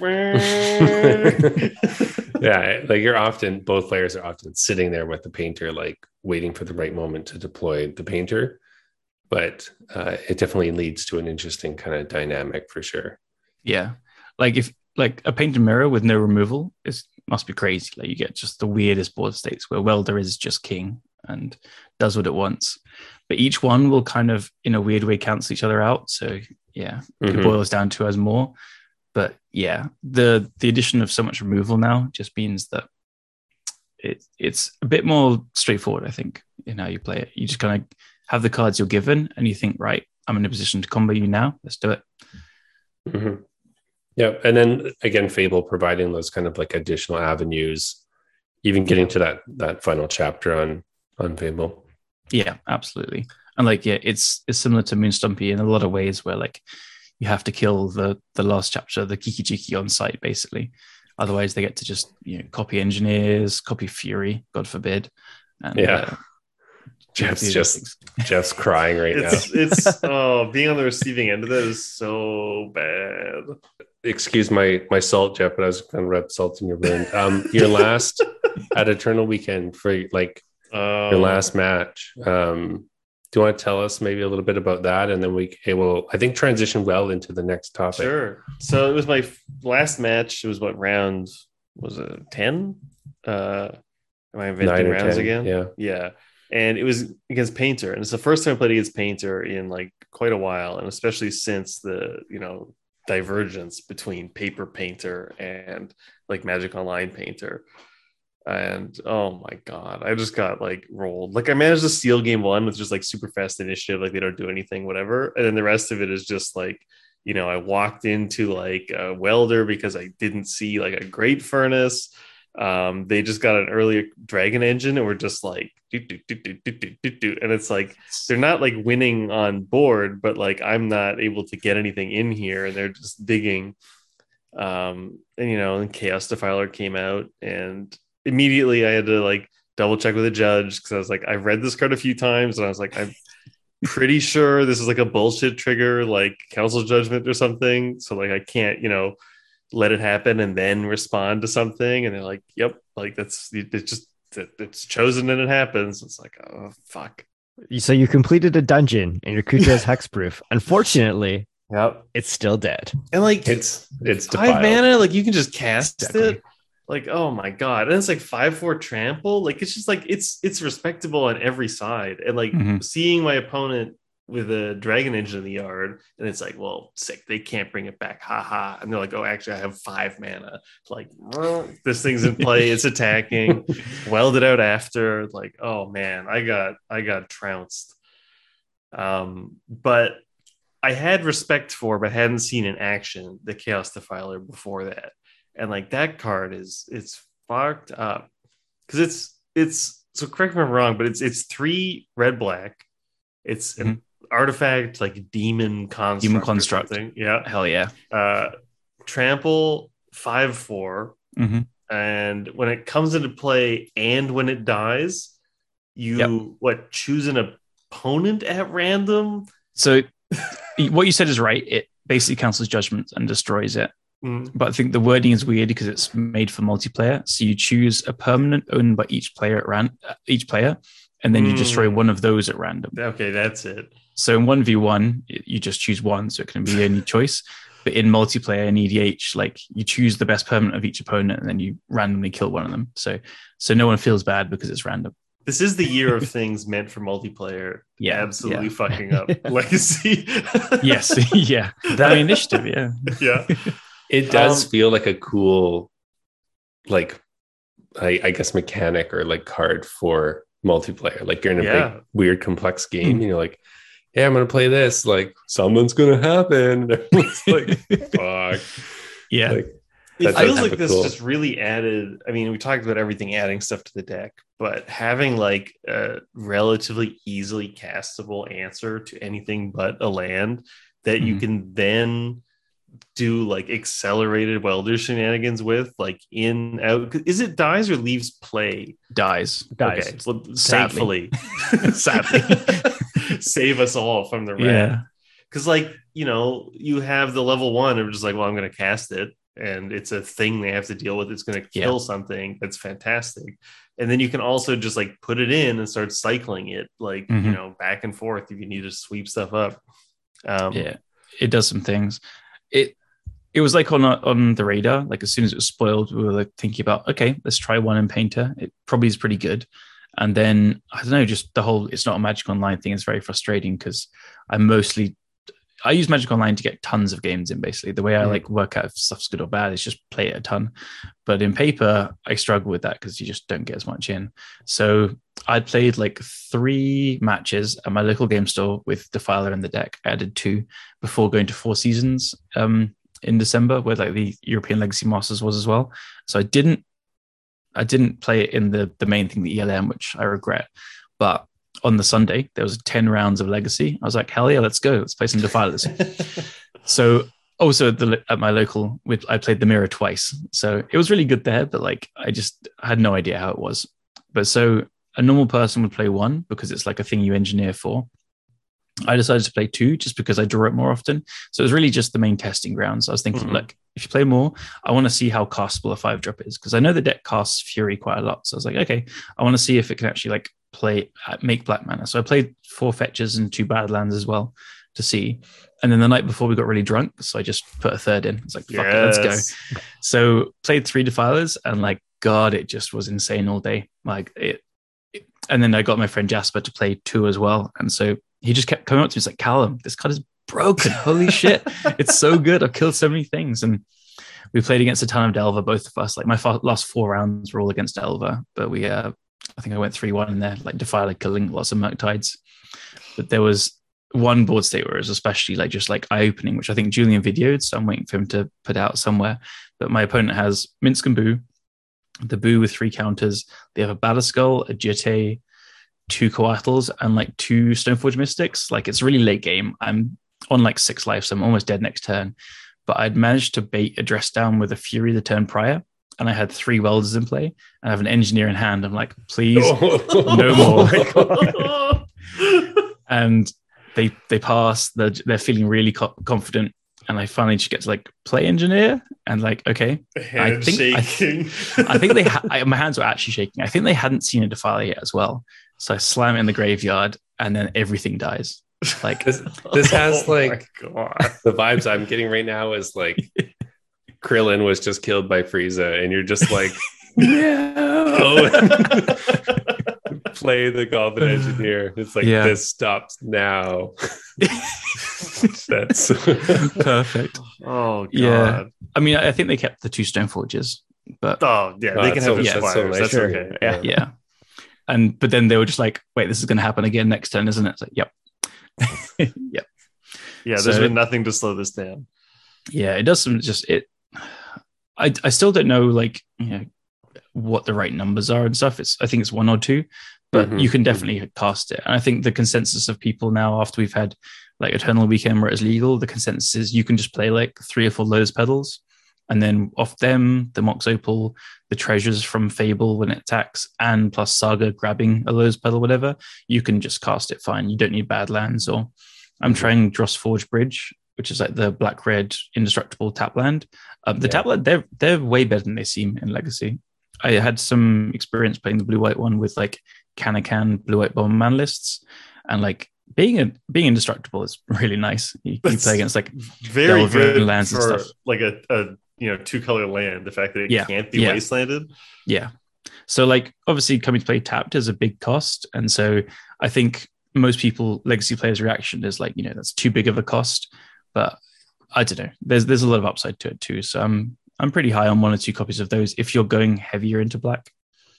yeah, like you're often both players are often sitting there with the painter, like waiting for the right moment to deploy the painter. But uh, it definitely leads to an interesting kind of dynamic for sure. Yeah. Like if like a painted mirror with no removal is must be crazy. Like you get just the weirdest board states where welder is just king and does what it wants. But each one will kind of in a weird way cancel each other out. So yeah, Mhm. it boils down to as more. But yeah, the the addition of so much removal now just means that it it's a bit more straightforward, I think, in how you play it. You just kind of have the cards you're given and you think, right, I'm in a position to combo you now. Let's do it. Mm-hmm. Yeah. And then again, Fable providing those kind of like additional avenues, even getting to that that final chapter on on Fable. Yeah, absolutely. And like, yeah, it's it's similar to Moonstumpy in a lot of ways where like you have to kill the the last chapter, the Kiki Jiki on site, basically. Otherwise they get to just, you know, copy engineers, copy Fury, God forbid. And Yeah. uh, Jeff's do these just things. Jeff's crying right It's it's oh, being on the receiving end of that is so bad. now. Excuse my my salt, Jeff, but I was going to rub salt in your wound. Um, your last at Eternal Weekend for like Oh, your last match. Um, do you want to tell us maybe a little bit about that, and then we it will I think transition well into the next topic. Sure. So it was my f- last match. It was what round was it? ten? Uh, am I inventing Nine or rounds ten, again? yeah. Yeah. And it was against Painter. And it's the first time I played against Painter in like quite a while. And especially since the, you know, divergence between paper Painter and like Magic Online Painter. And oh my God, I just got like rolled. Like I managed to steal game one with just like super fast initiative, like they don't do anything, whatever. And then the rest of it is just like, you know, I walked into like a welder because I didn't see like a great furnace. Um, they just got an earlier dragon engine and we're just like, do, do, do, do, do, do, do, do. And it's like, they're not like winning on board, but like I'm not able to get anything in here and they're just digging. Um, and you know, and Chaos Defiler came out and immediately I had to like double check with the judge because I was like, I've read this card a few times and I was like, I'm pretty sure this is like a bullshit trigger, like council judgment or something. So like I can't, you know, let it happen and then respond to something. And they're like, yep, like that's it's just it's chosen and it happens. It's like, oh fuck. So you completed a dungeon and your Kuja is hexproof. Unfortunately, Yep. it's still dead. And like It's it's five defiled. mana, like you can just cast Exactly. it. Like, oh my God. And it's like five four trample. Like it's just like it's it's respectable on every side. And like Mhm. seeing my opponent with a dragon engine in the yard, and it's like, well, sick, they can't bring it back. Ha ha. And they're like, oh, actually, I have five mana. Like this thing's in play, it's attacking, weld it out after. Like, oh man, I got I got trounced. Um, but I had respect for, but hadn't seen in action the Chaos Defiler before that. And like that card is it's fucked up because it's it's so correct me if I'm wrong, but it's it's three red black. It's an artifact like demon construct. Demon or construct. something. Yeah. Hell yeah. Uh, trample five four. hmm and when it comes into play and when it dies, you Yep. what choose an opponent at random. So what you said is right. It basically cancels judgment and destroys it. Mm. But I think the wording is weird because it's made for multiplayer. So you choose a permanent owned by each player at ran- each player, and then you Mm. destroy one of those at random. Okay, that's it. So in one v one, you just choose one, so it can be the only choice. But in multiplayer and E D H, like you choose the best permanent of each opponent, and then you randomly kill one of them. So so no one feels bad because it's random. This is the year of things meant for multiplayer. Yeah, absolutely yeah. fucking up Legacy. Yes, yeah. That initiative, yeah. yeah. It does Um, feel like a cool, like, I, I guess, mechanic or like card for multiplayer. Like you're in a Yeah. big, weird, complex game, Mm. and you're like, "Yeah, I'm gonna play this." Like something's gonna happen. And everyone's like, "Fuck!" Yeah. Like, It that does feels like look this cool. just really added. I mean, we talked about everything adding stuff to the deck, but having like a relatively easily castable answer to anything but a land that you Mhm. can then do like accelerated welder shenanigans with, like in out. Is it dies or leaves play? Dies. Dies. Okay, well, Sadly. thankfully, sadly, save us all from the rat. Yeah. Because, like, you know, you have the level one of just like, well, I'm going to cast it, and it's a thing they have to deal with. It's going to kill something that's fantastic. And then you can also just like put it in and start cycling it, like, you Mhm. know, back and forth if you need to sweep stuff up. Um, Yeah. It does some things. It it was like on a, on the radar. Like as soon as it was spoiled, we were like thinking about, okay, let's try one in Painter. It probably is pretty good. And then I don't know, just the whole it's not a Magic Online thing is very frustrating because I mostly I use Magic Online to get tons of games in. Basically, the way I Mhm. like work out if stuff's good or bad is just play it a ton. But in paper, I struggle with that because you just don't get as much in. So I played like three matches at my local game store with Defiler in the deck. I added two before going to Four Seasons um, in December, where like the European Legacy Masters was as well. So I didn't, I didn't play it in the the main thing, the E L M, which I regret. But on the Sunday, there was ten rounds of Legacy. I was like, hell yeah, let's go. Let's play some Defilers. So also at, the, at my local, with I played the Mirror twice. So it was really good there, but like I just had no idea how it was. But so a normal person would play one because it's like a thing you engineer for. I decided to play two just because I draw it more often. So it was really just the main testing grounds. I was thinking, Mhm. look, if you play more, I want to see how castable a five drop is because I know the deck casts Fury quite a lot. So I was like, okay, I want to see if it can actually like play, make black mana. So I played four fetches and two Badlands as well to see. And then the night before we got really drunk, so I just put a third in. It's like, fuck it, let's go. Yes. So played three Defilers and like, God, it just was insane all day. Like it, it- and then I got my friend Jasper to play two as well. And so he just kept coming up to me. He's like, Callum, this card is broken. Holy shit. It's so good. I've killed so many things. And we played against a ton of Delver, both of us. Like my fa- last four rounds were all against Delver, but we, uh, I think I went three one in there, like Defiler killing lots of Murktides. But there was one board state where it was especially like just like eye-opening, which I think Julian videoed, so I'm waiting for him to put out somewhere. But my opponent has Minsk and Boo, the Boo with three counters. They have a Batterskull, a Jitte, two Coatls, and like two Stoneforge Mystics. Like it's really late game. I'm on like six life, so I'm almost dead next turn. But I'd managed to bait a dress down with a Fury the turn prior, and I had three Welders in play, and I have an Engineer in hand. I'm like, please, no more. And they they pass. They're, they're feeling really co- confident, and I finally just get to like play Engineer, and like, okay, Hand think- I- shaking. I think they ha- I, my hands were actually shaking. I think they hadn't seen a Defiler yet as well. So I slam it in the graveyard, and then everything dies. Like This, this has Oh my like God. the vibes I'm getting right now is like Krillin was just killed by Frieza, and you're just like, no. play the Goblin Engineer. It's like, Yeah. this stops now. That's Perfect. Oh God. Yeah. I mean, I think they kept the two Stone Forges, but Oh yeah, Oh, they can that's have so- their that's so suppliers. nice That's of okay. you. Yeah. yeah. And but then they were just like, wait, this is going to happen again next turn, isn't it? It's like, yep. Yep. Yeah, there's So- been nothing to slow this down. Yeah, it does some just it. I I still don't know like you know what the right numbers are and stuff. It's I think it's one or two, but Mhm. you can definitely cast it. And I think the consensus of people now after we've had like Eternal Weekend where it's legal, the consensus is you can just play like three or four Lotus Pedals And then off them, the Mox Opal, the treasures from Fable when it attacks, and plus Saga grabbing a Lotus Petal, whatever, you can just cast it fine. You don't need Badlands. Or I'm Mhm. trying Dross Forge Bridge, which is like the black red indestructible tap land. Um, the Yeah. tap land, they're they're way better than they seem in Legacy. I had some experience playing the blue white one with like Canacan blue white Bomberman lists, and like being a being indestructible is really nice. You, you That's play against like Very Delver good and lands and for stuff. like a, a you know two color land. The fact that it Yeah, can't be yeah. wastelanded. Yeah. So like obviously coming to play tapped is a big cost. And so I think most people, legacy players' reaction is like, you know, that's too big of a cost. But I don't know. There's there's a lot of upside to it too. So I'm I'm pretty high on one or two copies of those if you're going heavier into black.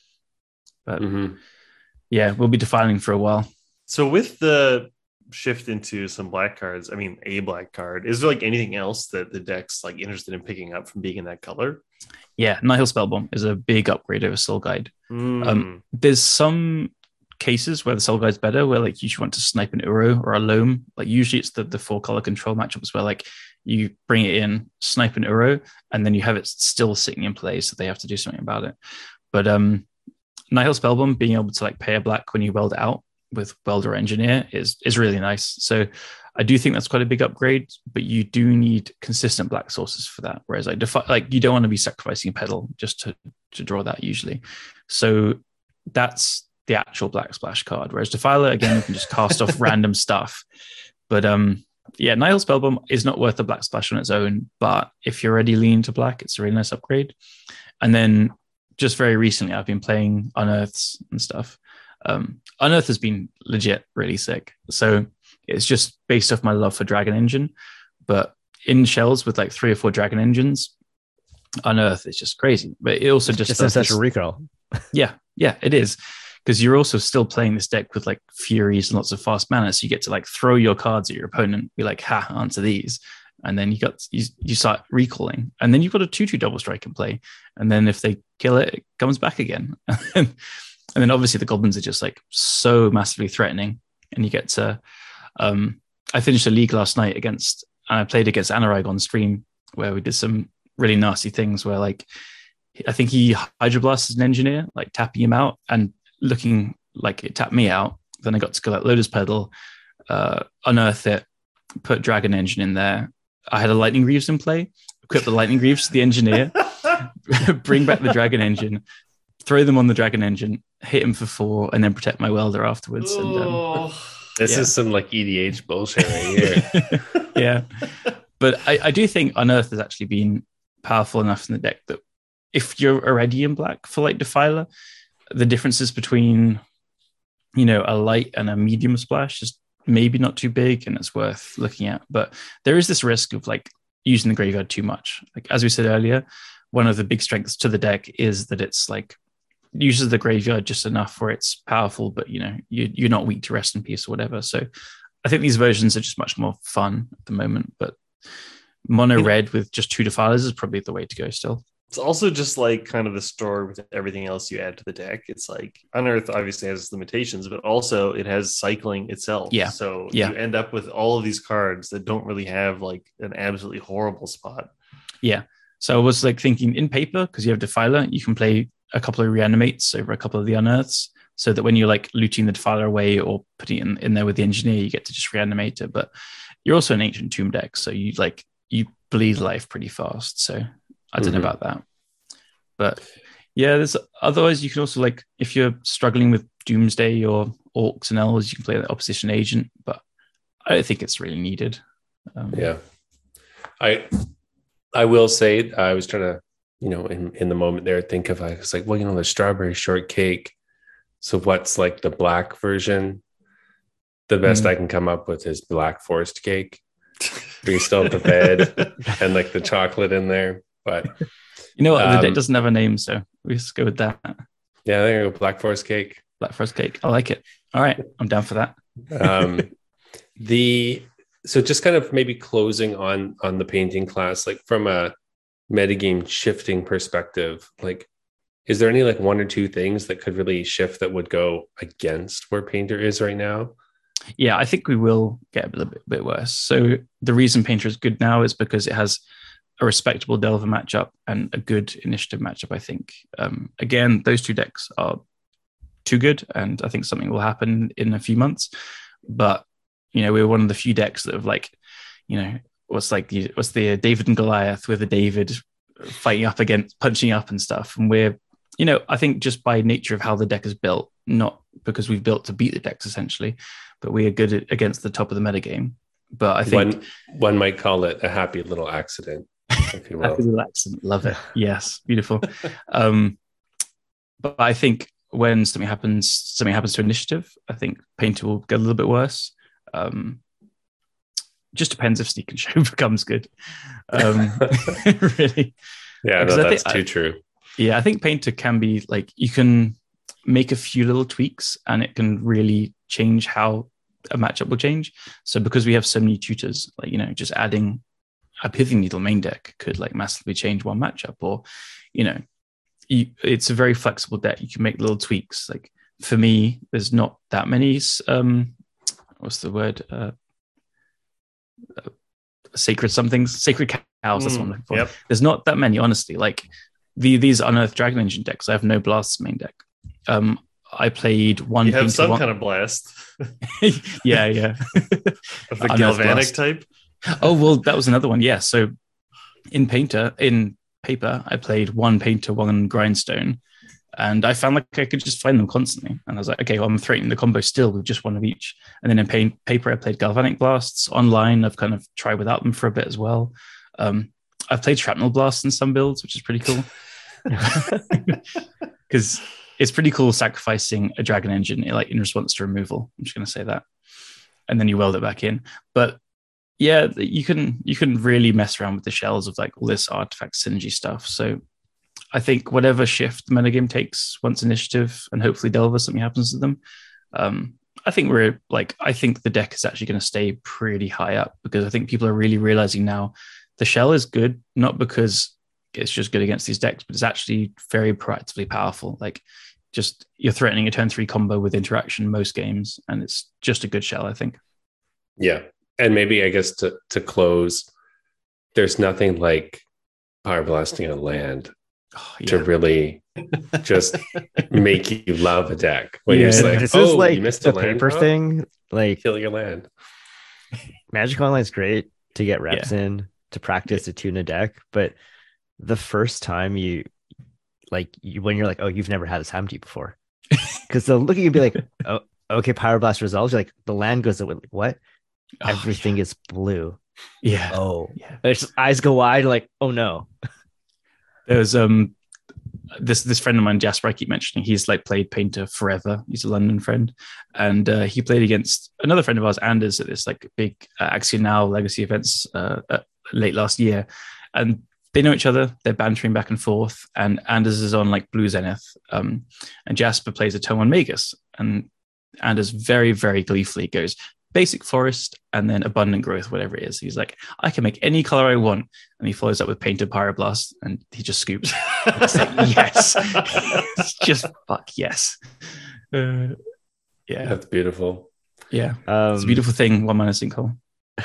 But Mhm. yeah, we'll be defiling for a while. So with the shift into some black cards, I mean a black card, is there like anything else that the deck's like interested in picking up from being in that color? Yeah, Nihil Spellbomb is a big upgrade over Soul Guide. Mm. Um, there's some cases where the Soul Guide's better, where like you should want to snipe an Uro or a Loam. Like usually it's the, the four color control matchups where like you bring it in, snipe an Uro, and then you have it still sitting in play, so they have to do something about it. But um, Nihil Spellbomb being able to like pay a black when you weld it out with Welder Engineer is is really nice. So I do think that's quite a big upgrade, but you do need consistent black sources for that. Whereas like defi- like you don't want to be sacrificing a pedal just to to draw that usually. So that's the actual black splash card. Whereas Defiler, again, you can just cast off random stuff. But um, yeah, Nihil Spellbomb is not worth a black splash on its own. But if you're already leaning to black, it's a really nice upgrade. And then just very recently, I've been playing Unearths and stuff. Um, Unearth has been legit really sick. So it's just based off my love for Dragon Engine. But in shells with like three or four Dragon Engines, Unearth is just crazy. But it also just Just does in such this- a recall. yeah, yeah, it is. Because you're also still playing this deck with like Furies and lots of fast mana. So you get to like throw your cards at your opponent, be like, ha, answer these. And then you got you, you start recalling. And then you've got a two two double strike in play. And then if they kill it, it comes back again. And then obviously the goblins are just like so massively threatening. And you get to um I finished a league last night against and I played against Anarag on stream where we did some really nasty things where like I think he Hydroblast as an engineer, like tapping him out and looking like it tapped me out. Then I got to go like Lotus Pedal, uh, unearth it, put Dragon Engine in there. I had a Lightning Greaves in play, equip the Lightning Greaves to the engineer, bring back the Dragon Engine, throw them on the Dragon Engine, hit him for four, and then protect my welder afterwards. And um, Oh. This Yeah. is some like E D H bullshit right here. yeah, but I, I do think Unearth has actually been powerful enough in the deck that if you're already in black for like Defiler, the differences between, you know, a light and a medium splash is maybe not too big and it's worth looking at. But there is this risk of like using the graveyard too much. Like, as we said earlier, one of the big strengths to the deck is that it's like uses the graveyard just enough where it's powerful, but you know, you, you're not weak to rest in peace or whatever. So I think these versions are just much more fun at the moment, but mono red with just two defilers is probably the way to go still. It's also just like kind of the story with everything else you add to the deck. It's like Unearth obviously has limitations, but also it has cycling itself. Yeah. So Yeah. you end up with all of these cards that don't really have like an absolutely horrible spot. Yeah. So I was like thinking in paper, because you have Defiler, you can play a couple of reanimates over a couple of the Unearths, so that when you're like looting the Defiler away or putting it in, in there with the engineer, you get to just reanimate it. But you're also an Ancient Tomb deck, so you like you bleed life pretty fast. So I don't Mhm. know about that. But yeah, there's otherwise you can also like if you're struggling with Doomsday or Orcs and Elves, you can play the Opposition Agent, but I don't think it's really needed. Um, Yeah. I I will say I was trying to, you know, in, in the moment there, think of I was like, well, you know, the strawberry shortcake. So what's like the black version? The best Mm. I can come up with is black forest cake. Where you still have the bed and like the chocolate in there. But You know what? The Um, deck doesn't have a name, so we just go with that. yeah, there you go, black forest cake. Black Forest Cake. I like it. All right. I'm down for that. um the so just kind of maybe closing on on the painting class, like from a metagame shifting perspective, like is there any like one or two things that could really shift that would go against where Painter is right now? Yeah, I think we will get a little bit, bit worse. So the reason Painter is good now is because it has a respectable Delver matchup and a good initiative matchup, I think. Um, again, those two decks are too good, and I think something will happen in a few months. But, you know, we're one of the few decks that have, like, you know, what's like the what's the David and Goliath with the David fighting up against, punching up and stuff. And we're, you know, I think just by nature of how the deck is built, not because we've built to beat the decks essentially, but we are good at, against the top of the metagame. But I think one, one might call it a happy little accident, if you will. happy little accident. Love it. Yes, beautiful. um, but I think when something happens, something happens to initiative, I think Painter will get a little bit worse. Um, just depends if Sneak and Show becomes good. Um, really. Yeah, no, that's think, too I, true. Yeah, I think Painter can be like, you can make a few little tweaks and it can really change how a matchup will change. So because we have so many tutors, like, you know, just adding a Pithing Needle main deck could like massively change one matchup, or, you know, you, it's a very flexible deck. You can make little tweaks. Like for me, there's not that many, um, what's the word? Uh, uh, sacred somethings, sacred cows. Mm, that's what I'm looking for. Yep. There's not that many, honestly. Like the, these Unearthed Dragon Engine decks, I have no Blasts main deck. Um, I played one. You have some one. kind of blast. yeah, yeah. Of the galvanic type. Oh, well, that was another one. Yeah. So in Painter, in paper, I played one Painter, one Grindstone, and I found like I could just find them constantly. And I was like, okay, well, I'm threatening the combo still with just one of each. And then in paint, paper, I played Galvanic Blasts. Online, I've kind of tried without them for a bit as well. Um, I've played Shrapnel Blasts in some builds, which is pretty cool. Because it's pretty cool sacrificing a Dragon Engine like in response to removal. I'm just going to say that. And then you weld it back in. But yeah, you can you can really mess around with the shells of like all this artifact synergy stuff. So I think whatever shift the metagame takes once initiative and hopefully Delver, something happens to them. Um, I think we're like, I think the deck is actually going to stay pretty high up because I think people are really realizing now the shell is good, not because it's just good against these decks, but it's actually very proactively powerful. Like just you're threatening a turn three combo with interaction most games, and it's just a good shell, I think. Yeah. And maybe I guess to, to close, there's nothing like power blasting on land oh, yeah. to really just make you love a deck. When yeah, you're just like, this oh, is like you missed the a land paper drop? thing. Like kill your land. Magic Online is great to get reps yeah. in, to practice, to tune a deck. But the first time you, like, you, when you're like, oh, you've never had this happen to you before. Because they'll look at you and be like, oh, okay, Power Blast resolves. You're like, the land goes away. What? Oh, everything yeah. is blue. Yeah. Oh, yeah. It's just, eyes go wide. Like, oh no. There's um this this friend of mine, Jasper, I keep mentioning. He's like played Painter forever. He's a London friend, and uh, he played against another friend of ours, Anders, at this like big uh, Axiom Now Legacy events uh, uh, late last year, and they know each other. They're bantering back and forth, and Anders is on like Blue Zenith, um, and Jasper plays a turn one Magus, and Anders very very gleefully goes Basic Forest and then Abundant Growth, whatever it is. He's like, I can make any color I want. And he follows up with Painted Pyroblast and he just scoops. It's like, yes. It's just fuck yes. Uh, yeah. That's beautiful. Yeah. Um, it's a beautiful thing. One mana sinkhole.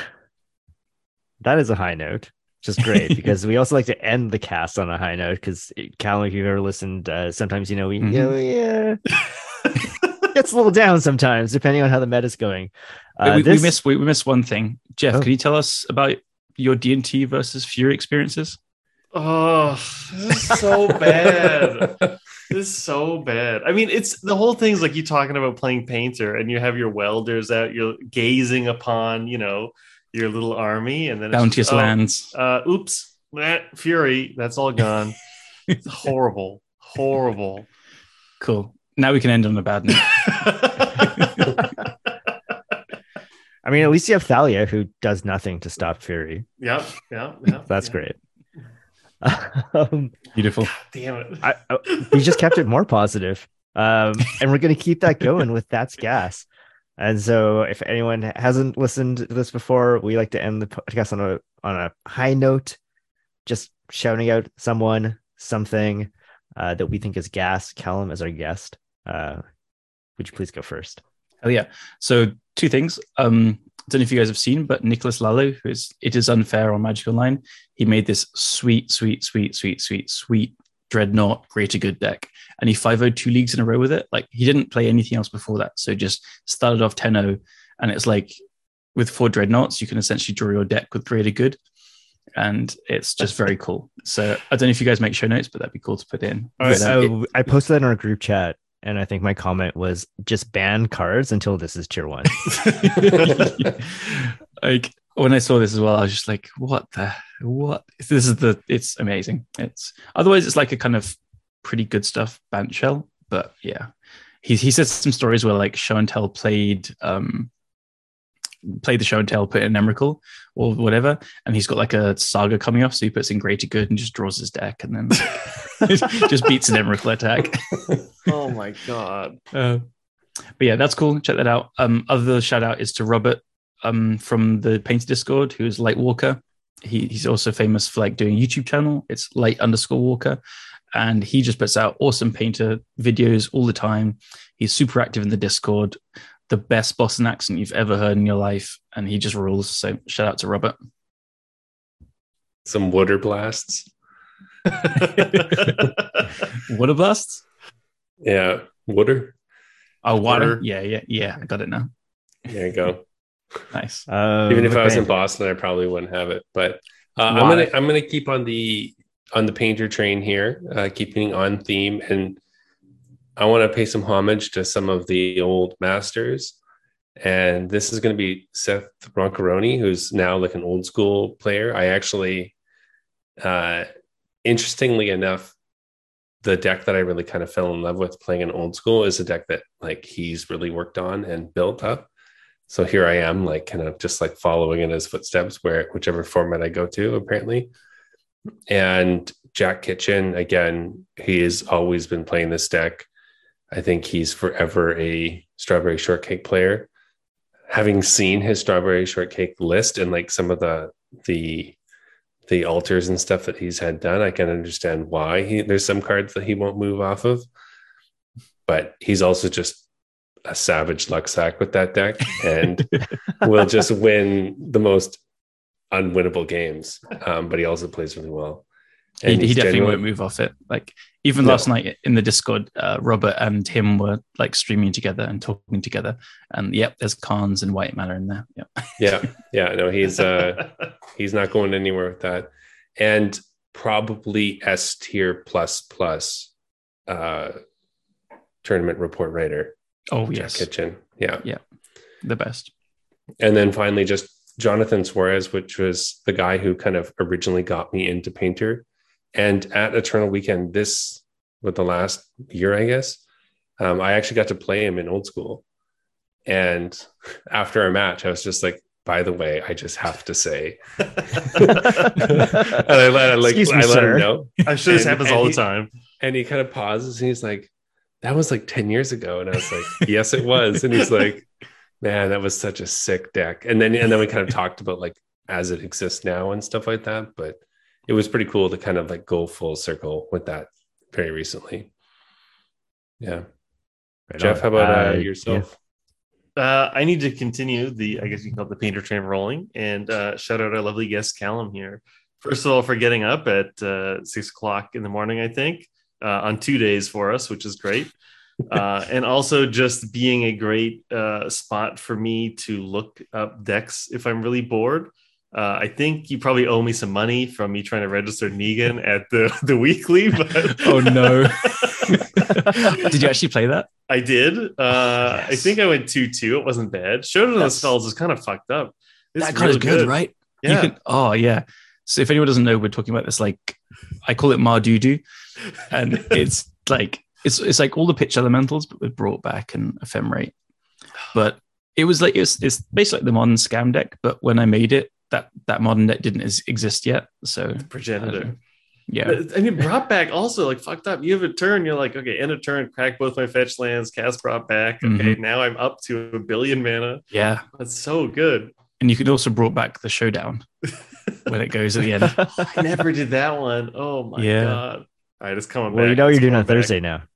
That is a high note. Which is great because we also like to end the cast on a high note because Callum, if you've ever listened, uh, sometimes, you know, we, mm-hmm. you know, yeah. It's a little down sometimes, depending on how the meta's going. Uh, we, this... we missed we, we missed one thing. Jeff, oh. Can you tell us about your D and T versus Fury experiences? Oh, this is so bad. This is so bad. I mean, it's the whole thing's like you talking about playing Painter, and you have your welders out. You're gazing upon, you know, your little army, and then bounteous just, oh, lands. Uh, oops, Fury. That's all gone. It's horrible, horrible. Cool. Now we can end on a bad note. I mean, at least you have Thalia, who does nothing to stop Fury. Yep, yeah, yeah. That's yeah. great. Um, Beautiful. God damn it. I, I, we just kept it more positive. Um, and we're going to keep that going with That's Gas. And so if anyone hasn't listened to this before, we like to end the podcast on a on a high note, just shouting out someone, something uh, that we think is gas. Callum is our guest. Uh, would you please go first? Oh yeah. So two things. Um, don't know if you guys have seen, but Nicholas Lalo, who is It Is Unfair on Magic Online, he made this sweet, sweet, sweet, sweet, sweet, sweet Dreadnought Greater Good deck. And he five oh'd two leagues in a row with it. Like, he didn't play anything else before that. So just started off ten oh. And it's like, with four Dreadnoughts, you can essentially draw your deck with Greater Good. And it's just very cool. So I don't know if you guys make show notes, but that'd be cool to put in. I, But, uh, I, I posted that in our group chat, and I think my comment was just ban cards until this is tier one. Like, when I saw this as well, I was just like, what the, what? This is the, it's amazing. It's, otherwise it's like a kind of pretty good stuff band shell. But yeah, he, he said some stories where like Show and Tell played, um, played the Show and Tell, put in Emrakul or whatever, and he's got like a Saga coming off, so he puts in Greater Good and just draws his deck, and then just beats an Emrakul attack. Oh my god! Uh, but yeah, that's cool. Check that out. Um, other shout out is to Robert, um, from the Painter Discord, who is Light Walker. He, he's also famous for like doing a YouTube channel. It's Light underscore Walker, and he just puts out awesome Painter videos all the time. He's super active in the Discord. The best Boston accent you've ever heard in your life, and he just rules. So shout out to Robert. Some water blasts. Water blasts? Yeah, water. Oh, water. Water. Yeah, yeah, yeah. I got it now. There you go. Nice. Uh, Even if I was in McBain. Boston, I probably wouldn't have it. But uh, I'm Why? gonna I'm gonna keep on the on the painter train here, uh, keeping on theme, and I want to pay some homage to some of the old masters. And this is going to be Seth Roncaroni, who's now like an old school player. I actually, uh, interestingly enough, the deck that I really kind of fell in love with playing in old school is a deck that like he's really worked on and built up. So here I am, like kind of just like following in his footsteps, where whichever format I go to, apparently. And Jack Kitchen, again, he has always been playing this deck. I think he's forever a Strawberry Shortcake player. Having seen his Strawberry Shortcake list and like some of the the the altars and stuff that he's had done, I can understand why he there's some cards that he won't move off of. But he's also just a savage luck sack with that deck, and will just win the most unwinnable games. Um, but he also plays really well. He, And he he's definitely genuine- won't move off it. Like, even No. last night in the Discord, uh, Robert and him were like streaming together and talking together. And yep, there's Khans and White Mana in there. Yep. Yeah, yeah, no, he's uh he's not going anywhere with that. And probably S tier plus plus uh tournament report writer, Oh, Jack yes. Kitchen. Yeah. The best. And then finally just Jonathan Suarez, which was the guy who kind of originally got me into Painter. And at Eternal Weekend, this with the last year, I guess, um, I actually got to play him in old school. And after a match, I was just like, by the way, I just have to say, and I let, like, Excuse me, I let sir. him know. I'm sure this And- happens and all he- the time. And he kind of pauses and he's like, that was like ten years ago. And I was like, yes, it was. And he's like, man, that was such a sick deck. And then, and then we kind of talked about like, as it exists now and stuff like that. But it was pretty cool to kind of like go full circle with that very recently. Yeah. Right Jeff, on. how about uh, Uh, yourself? Uh, I need to continue the, I guess you can call it the painter train rolling, and uh, shout out our lovely guest Callum here. First of all, for getting up at uh, six o'clock in the morning, I think, uh, on two days for us, which is great. Uh, and also just being a great uh, spot for me to look up decks if I'm really bored. Uh, I think you probably owe me some money from me trying to register Negan at the, the weekly. But Oh, no. Did you actually play that? I did. Uh, I Yes. think I went two two. It wasn't bad. Showdown of the That's- Spells is kind of fucked up. It's that card is real good, right? You Yeah. can- oh, yeah. So if anyone doesn't know, we're talking about this, like, I call it Mardudu. And it's like, it's it's like all the pitch elementals, but with brought back and ephemerate. But it was like, it's, it's basically like the modern scam deck. But when I made it, that, that modern deck didn't is- exist yet. So, I don't know. Progenitor. yeah. And you brought back also like fucked up. You have a turn, you're like, okay, end of turn, crack both my fetch lands, cast brought back. Okay, now I'm up to a billion mana. Yeah. That's so good. And you could also brought back the showdown when it goes at the end. I never did that one. Oh my Yeah. god. All right, it's coming Well, back. you know what It's you're doing coming on back. Thursday now.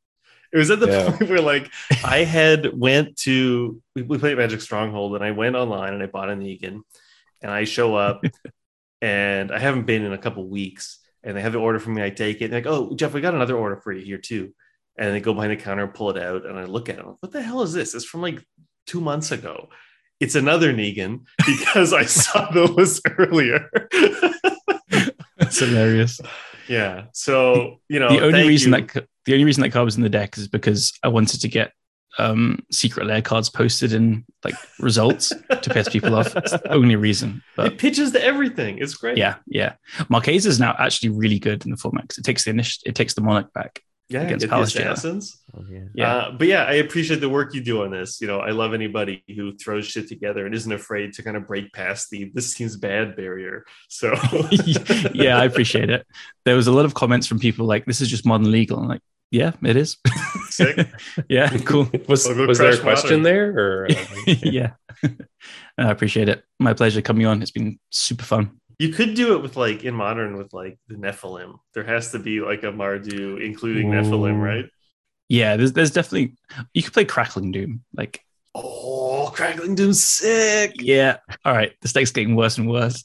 It was at the Yeah. point where like I had went to we, we played Magic Stronghold and I went online and I bought a Negan and I show up and I haven't been in a couple weeks and they have the order for me. I take it. They're like, oh, Jeff, we got another order for you here too. And they go behind the counter and pull it out and I look at it. I'm like, what the hell is this? It's from like two months ago. It's another Negan because I saw the list earlier. That's hilarious. Yeah. So, you know, The only thank reason you. that the only reason that card was in the deck is because I wanted to get um, secret lair cards posted in like results to piss people off. That's the only reason. But It pitches to everything. It's great. yeah, yeah. Marquesa is now actually really good in the format because it takes the initi- it takes the Monarch back. Yeah. Against It, Palace it's Jailer. assassins. Oh, yeah. Yeah. Uh, but yeah, I appreciate the work you do on this. You know, I love anybody who throws shit together and isn't afraid to kind of break past the this seems bad barrier. So Yeah, I appreciate it. There was a lot of comments from people like, "This is just modern legal." I'm like, "Yeah, it is." Sick. Yeah, cool. Was I'll go was there a crash question Modern. there, or uh, Yeah, I appreciate it. My pleasure coming on. It's been super fun. You could do it with like in modern with like the Nephilim. There has to be like a Mardu including Nephilim, Ooh. right? Yeah, there's there's definitely you could play Crackling Doom. Like, Oh, Crackling Doom's sick. yeah, all right, this deck's getting worse and worse.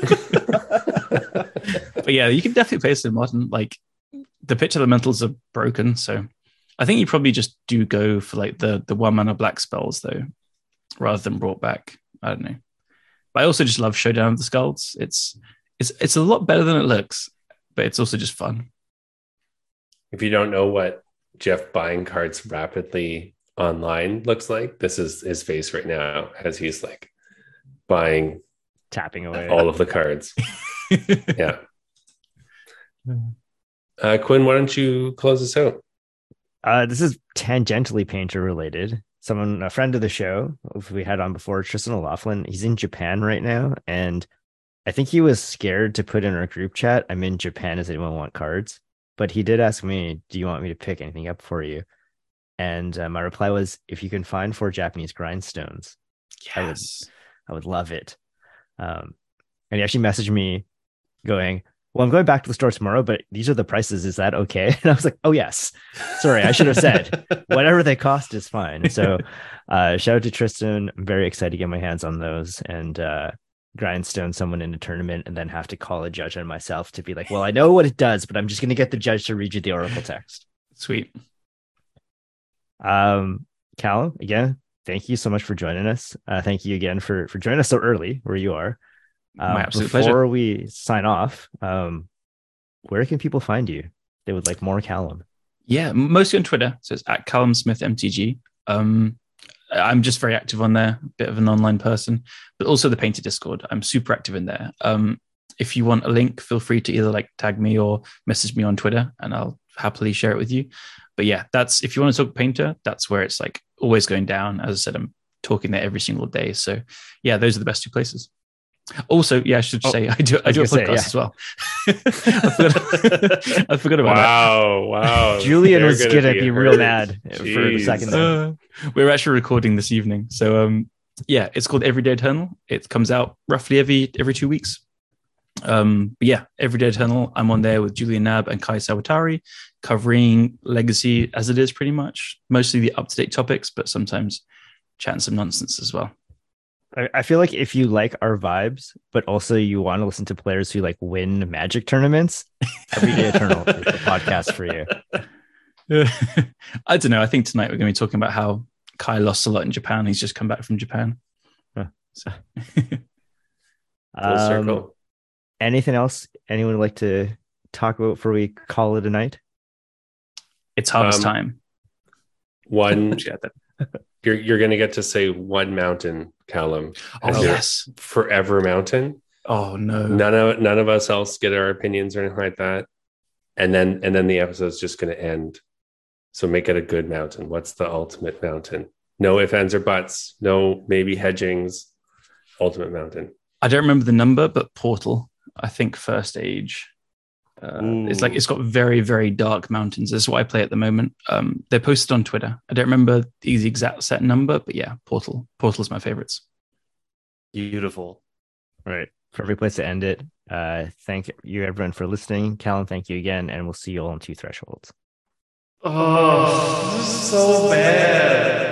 But yeah, you can definitely play this in modern. Like, the pitch elementals are broken, so I think you probably just do go for like the the one mana black spells though, rather than brought back. I don't know. But I also just love Showdown of the Skulls. It's it's it's a lot better than it looks, but it's also just fun. if you don't know what Jeff buying cards rapidly online looks like, this is his face right now as he's like buying Tapping away. all of the cards. Yeah. Uh, Quinn, why don't you close us out? Uh, this is tangentially painter related. Someone, a friend of the show, who we had on before, Tristan O'Loughlin, he's in Japan right now. And I think he was scared to put in our group chat, "I'm in Japan. Does anyone want cards?" But he did ask me, "Do you want me to pick anything up for you?" And uh, my reply was, "If you can find four Japanese grindstones, Yes. I would love it." Um, and he actually messaged me going, "Well, I'm going back to the store tomorrow, but these are the prices. Is that okay?" And I was like, "Oh, yes. Sorry, I should have said whatever they cost is fine." So uh, shout out to Tristan. I'm very excited to get my hands on those and uh, grindstone someone in a tournament and then have to call a judge on myself to be like, "Well, I know what it does, but I'm just going to get the judge to read you the Oracle text." Sweet. Um, Callum, again, thank you so much for joining us. Uh, thank you again for, for joining us so early where you are. Um, My absolute before pleasure. we sign off, um, where can people find you? They would like more Callum. Yeah, mostly on Twitter. So it's at Callum Smith M T G. Um, I'm just very active on there, a bit of an online person, but also the Painter Discord. I'm super active in there. Um, if you want a link, feel free to either like tag me or message me on Twitter and I'll happily share it with you. But yeah, that's if you want to talk Painter, that's where it's like always going down. As I said, I'm talking there every single day. So yeah, those are the best two places. Also, yeah, I should Oh, say I do I was do a gonna say, podcast yeah. as well. I forgot, I forgot about that. Wow, wow. Julian They're was gonna, gonna be, be real hurt. mad for the Jeez. second time. Uh, we're actually recording this evening. So um yeah, it's called Everyday Eternal. It comes out roughly every every two weeks. Um but yeah, Everyday Eternal. I'm on there with Julian Nab and Kai Sawatari, covering Legacy as it is pretty much. Mostly the up-to-date topics, but sometimes chatting some nonsense as well. I, I feel like if you like our vibes, but also you want to listen to players who like win Magic tournaments, Everyday Eternal is the podcast for you. I don't know. I think tonight we're going to be talking about how Kai lost a lot in Japan. He's just come back from Japan. Huh. So. Full Um, circle. anything else anyone would like to talk about before we call it a night? It's harvest Um, time. One, Yeah, that- you're you're gonna get to say one mountain, Callum. as Oh, your yes. forever mountain. Oh, no. None of none of us else get our opinions or anything like that. And then and then the episode's just gonna end. So make it a good mountain. What's the ultimate mountain? No ifs, ands, or buts. No maybe hedgings. Ultimate mountain. I don't remember the number, but Portal, I think first age. Uh, it's like Ooh. it's got very, very dark mountains. This is what I play at the moment. Um, they're posted on Twitter. I don't remember the exact set number, but yeah, Portal. Portal's my favorites. Beautiful. All right. Perfect place to end it. Uh, thank you everyone for listening. Callum, thank you again, and we'll see you all on Two Thresholds. Oh, this is so bad.